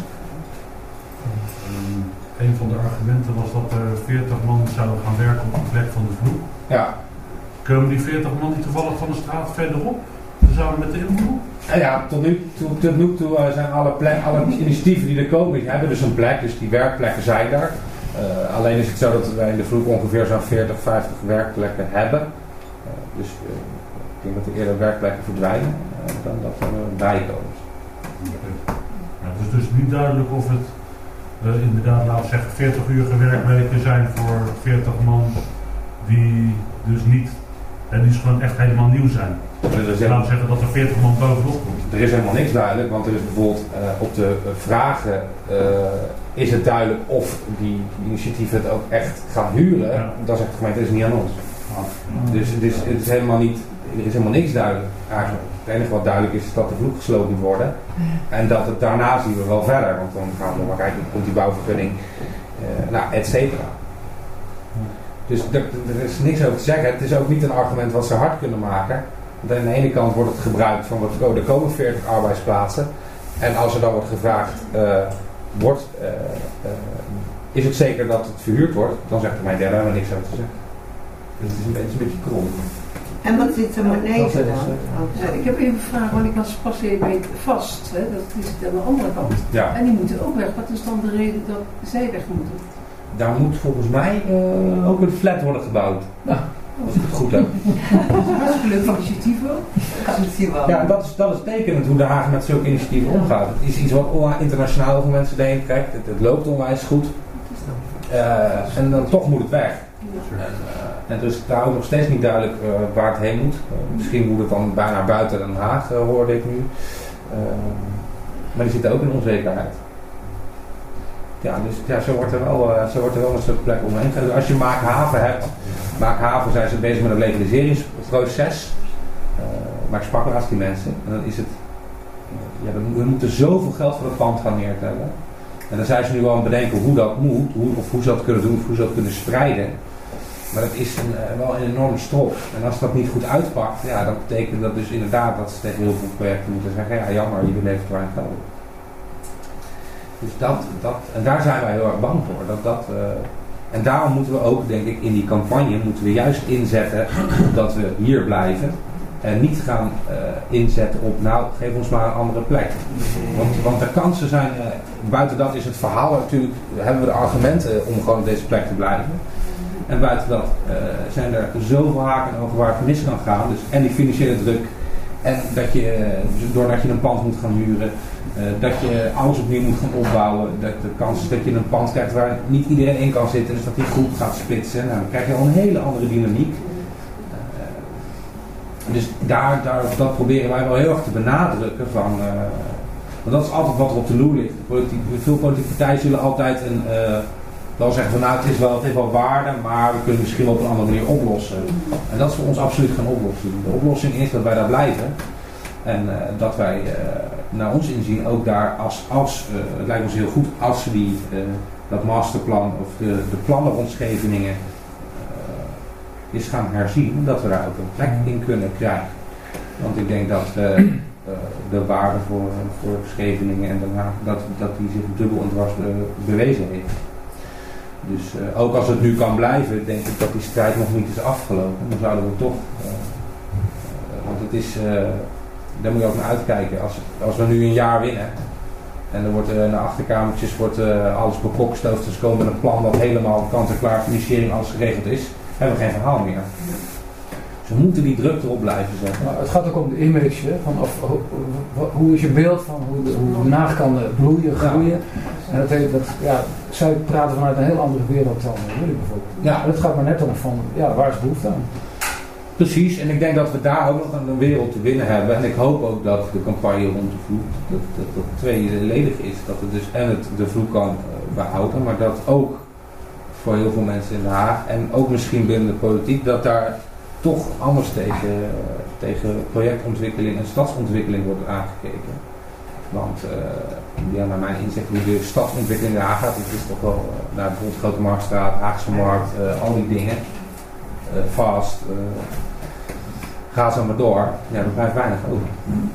K: Um, een van de argumenten was dat er veertig man zouden gaan werken op de plek van de vloek.
A: Ja.
K: Komen die veertig man die toevallig van de straat verderop? Ze zouden met de invoer?
A: En ja, tot nu toe, tot nu toe uh, zijn alle, plek, alle initiatieven die er komen, die hebben dus een plek, dus die werkplekken zijn daar. Uh, alleen is het zo dat wij in de vloek ongeveer zo'n veertig, vijftig werkplekken hebben. Uh, dus uh, ik denk dat er eerder werkplekken verdwijnen uh, dan dat er uh, bijkomen.
K: Ja, het is dus niet duidelijk of het uh, inderdaad, laten we zeggen, veertig uur werkweken zijn voor veertig man die dus niet, en die dus gewoon echt helemaal nieuw zijn. Laten we zeggen dat er veertig man bovenop komt.
A: Er is helemaal niks duidelijk, want er is bijvoorbeeld uh, op de uh, vragen uh, is het duidelijk of die initiatieven het ook echt gaan huren. Ja. Dan zegt de gemeente, dat is niet aan ons. Ah. Dus het is, het is helemaal niet, er is helemaal niks duidelijk eigenlijk. Het enige wat duidelijk is, is dat de vloek gesloten moet worden. En dat het daarna zien we wel verder, want dan gaan we nog maar kijken, dan komt die bouwvergunning, uh, nou, et cetera. Dus er, er is niks over te zeggen. Het is ook niet een argument wat ze hard kunnen maken. Want aan de ene kant wordt het gebruikt van, oh, er komen veertig arbeidsplaatsen. En als er dan wordt gevraagd, uh, wordt, uh, uh, is het zeker dat het verhuurd wordt? Dan zegt de mij, daar hebben we niks over te zeggen. Dus het is een beetje, een beetje krom.
D: En wat zit er beneden dan?
E: Ja, ik heb even een vraag, want ik was pas even weet vast. Hè, dat is aan de andere kant.
A: Ja. En
E: die moeten ook weg. Wat is dan de reden dat zij weg moeten?
A: Daar moet volgens mij uh, ook een flat worden gebouwd. Nou, als ik het goed heb.
E: Hartstikke leuk initiatief ook.
A: Ja, dat is, dat is tekenend hoe de Haag met zulke initiatieven omgaat. Het is iets wat internationaal voor mensen heen trekt. Het, het loopt onwijs goed. Uh, en dan toch moet het weg. En, uh, en dus daar ook nog steeds niet duidelijk uh, waar het heen moet. Uh, misschien moet het dan bijna buiten Den Haag, uh, hoorde ik nu. Uh, maar die zitten ook in onzekerheid. Ja, dus ja, zo wordt er wel, uh, zo wordt er wel een stuk plek omheen. Dus als je Maakhaven hebt, Maakhaven zijn ze bezig met een legaliseringsproces. Uh, maar ik sprak laatst die mensen en dan is het, ja, we moeten zoveel geld voor het pand gaan neertellen. En dan zijn ze nu wel aan het bedenken hoe dat moet, hoe, of hoe ze dat kunnen doen, of hoe ze dat kunnen spreiden. Maar het is een, uh, wel een enorme strop. En als dat niet goed uitpakt, ja, dat betekent dat dus inderdaad dat ze tegen heel veel projecten moeten zeggen, ja jammer, jullie levert te weinig geld. Dus dat, dat, en daar zijn wij heel erg bang voor. Dat, dat, uh, en daarom moeten we ook, denk ik, in die campagne moeten we juist inzetten dat we hier blijven. En niet gaan uh, inzetten op, nou, geef ons maar een andere plek. Want, want de kansen zijn, uh, buiten dat is het verhaal natuurlijk, hebben we de argumenten om gewoon op deze plek te blijven. En buiten dat uh, zijn er zoveel haken en ogen waar het mis kan gaan. Dus, en die financiële druk. En dat je, uh, doordat je een pand moet gaan huren, uh, dat je alles opnieuw moet gaan opbouwen. Dat de kans is dat je een pand krijgt waar niet iedereen in kan zitten. Dus dat die groep gaat splitsen. Nou, dan krijg je al een hele andere dynamiek. Dus daar, daar, dat proberen wij wel heel erg te benadrukken van, uh, want dat is altijd wat er op de loer ligt. Politiek, veel politieke partijen zullen altijd een, uh, wel zeggen van nou het, is wel, het heeft wel waarde, maar we kunnen misschien wel op een andere manier oplossen. En dat is voor ons absoluut geen oplossing. De oplossing is dat wij daar blijven en uh, dat wij uh, naar ons inzien ook daar als, als uh, het lijkt ons heel goed als we die, uh, dat masterplan of de, de plannen rond Scheveningen is gaan herzien, dat we daar ook een plek in kunnen krijgen. Want ik denk dat uh, uh, de waarde voor, voor Scheveningen en daarna dat, dat die zich dubbel en dwars be, bewezen heeft. Dus uh, ook als het nu kan blijven, denk ik dat die strijd nog niet is afgelopen. Dan zouden we toch, uh, uh, want het is, uh, daar moet je ook naar uitkijken. Als, als we nu een jaar winnen en er wordt uh, in de achterkamertjes wordt, uh, alles bekokstoofd, dus komen met een plan dat helemaal kant-en-klaar financiering alles geregeld is, hebben we geen verhaal meer. Dus we moeten die druk erop blijven zetten.
F: Nou, het gaat ook om de image, hè, van of, hoe, hoe is je beeld van hoe de, hoe de Haag kan bloeien, groeien. Ja. En dat heet dat, ja, zij praten vanuit een heel andere wereld dan jullie bijvoorbeeld.
A: Ja.
F: En het gaat maar net om van, ja, waar is behoefte aan?
A: Precies, en ik denk dat we daar ook nog een wereld te winnen hebben. En ik hoop ook dat de campagne rond de vloek, dat, dat, dat tweeledig is. Dat het dus en het de vloek kan uh, behouden, maar dat ook voor heel veel mensen in Den Haag en ook misschien binnen de politiek, dat daar toch anders tegen, tegen projectontwikkeling en stadsontwikkeling wordt aangekeken. Want uh, ja, naar mijn inzicht hoe de stadsontwikkeling in Den Haag gaat, het is toch wel uh, naar bijvoorbeeld Grote Marktstraat, Haagse Markt, uh, al die dingen. Uh, vast, uh, ga zo maar door. Ja, er blijft weinig over.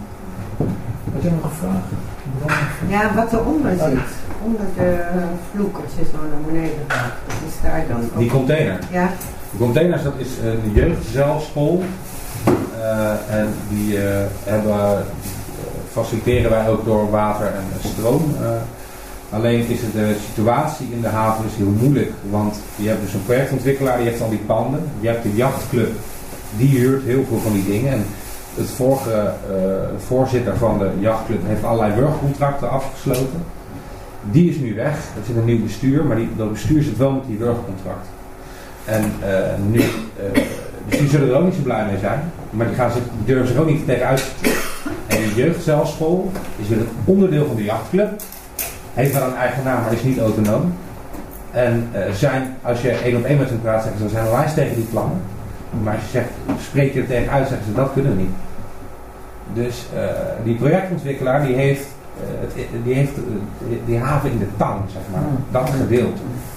F: Had jij nog een vraag?
D: Ja, wat eronder zit. Onder de vloek, als je zo naar beneden gaat. Dat is daar dan ook.
A: Die container.
D: Ja.
A: De containers, dat is een jeugdzelschool. Uh, en die uh, hebben, uh, faciliteren wij ook door water en stroom. Uh, alleen is het de situatie in de haven is heel moeilijk. Want je hebt dus een projectontwikkelaar, die heeft al die panden. Je hebt de jachtclub, die huurt heel veel van die dingen. En het vorige uh, voorzitter van de jachtclub heeft allerlei wurgcontracten afgesloten. Die is nu weg, er zit een nieuw bestuur, maar die, dat bestuur zit wel met die wurgcontract. En uh, nu, uh, dus die zullen er ook niet zo blij mee zijn, maar die, gaan zich, die durven zich ook niet tegen uit. En de jeugdzelschool is weer het onderdeel van de jachtclub, heeft wel een eigen naam, maar is niet autonoom. En uh, zijn, als je één op één met hen praat, zeggen ze, zijn wijs tegen die plannen. Maar als je zegt, spreek je er tegen uit, zeggen ze, dat kunnen we niet. Dus uh, die projectontwikkelaar, die heeft Uh, het, die heeft uh, die, die haven in de tang, zeg maar, dat gedeelte.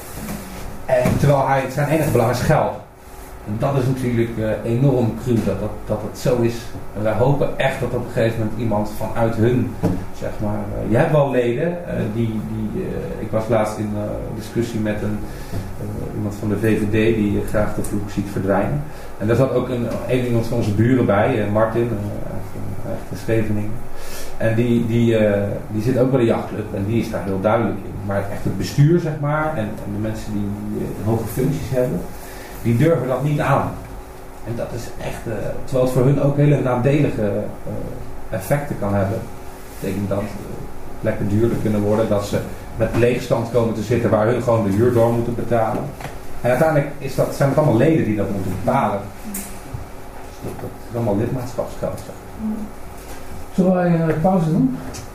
A: En terwijl hij, zijn enige belang is geld. En dat is natuurlijk uh, enorm cru dat, dat, dat het zo is. En wij hopen echt dat op een gegeven moment iemand vanuit hun, zeg maar, uh, je hebt wel leden, uh, die, die uh, ik was laatst in uh, discussie met een, uh, iemand van de V V D die uh, graag de vloek ziet verdwijnen. En daar zat ook een, een iemand van onze buren bij, uh, Martin, uh, echt een Scheveningen. En die, die, uh, die zit ook bij de jachtclub en die is daar heel duidelijk in. Maar echt het bestuur, zeg maar, en, en de mensen die uh, hoge functies hebben, die durven dat niet aan. En dat is echt, uh, terwijl het voor hun ook hele nadelige uh, effecten kan hebben. Dat betekent dat uh, plekken duurder kunnen worden, dat ze met leegstand komen te zitten waar hun gewoon de huur door moeten betalen. En uiteindelijk is dat, zijn het allemaal leden die dat moeten betalen. Dus dat, dat is allemaal lidmaatschapsgeld. Zeg.
F: Zullen wij uh, pauze doen?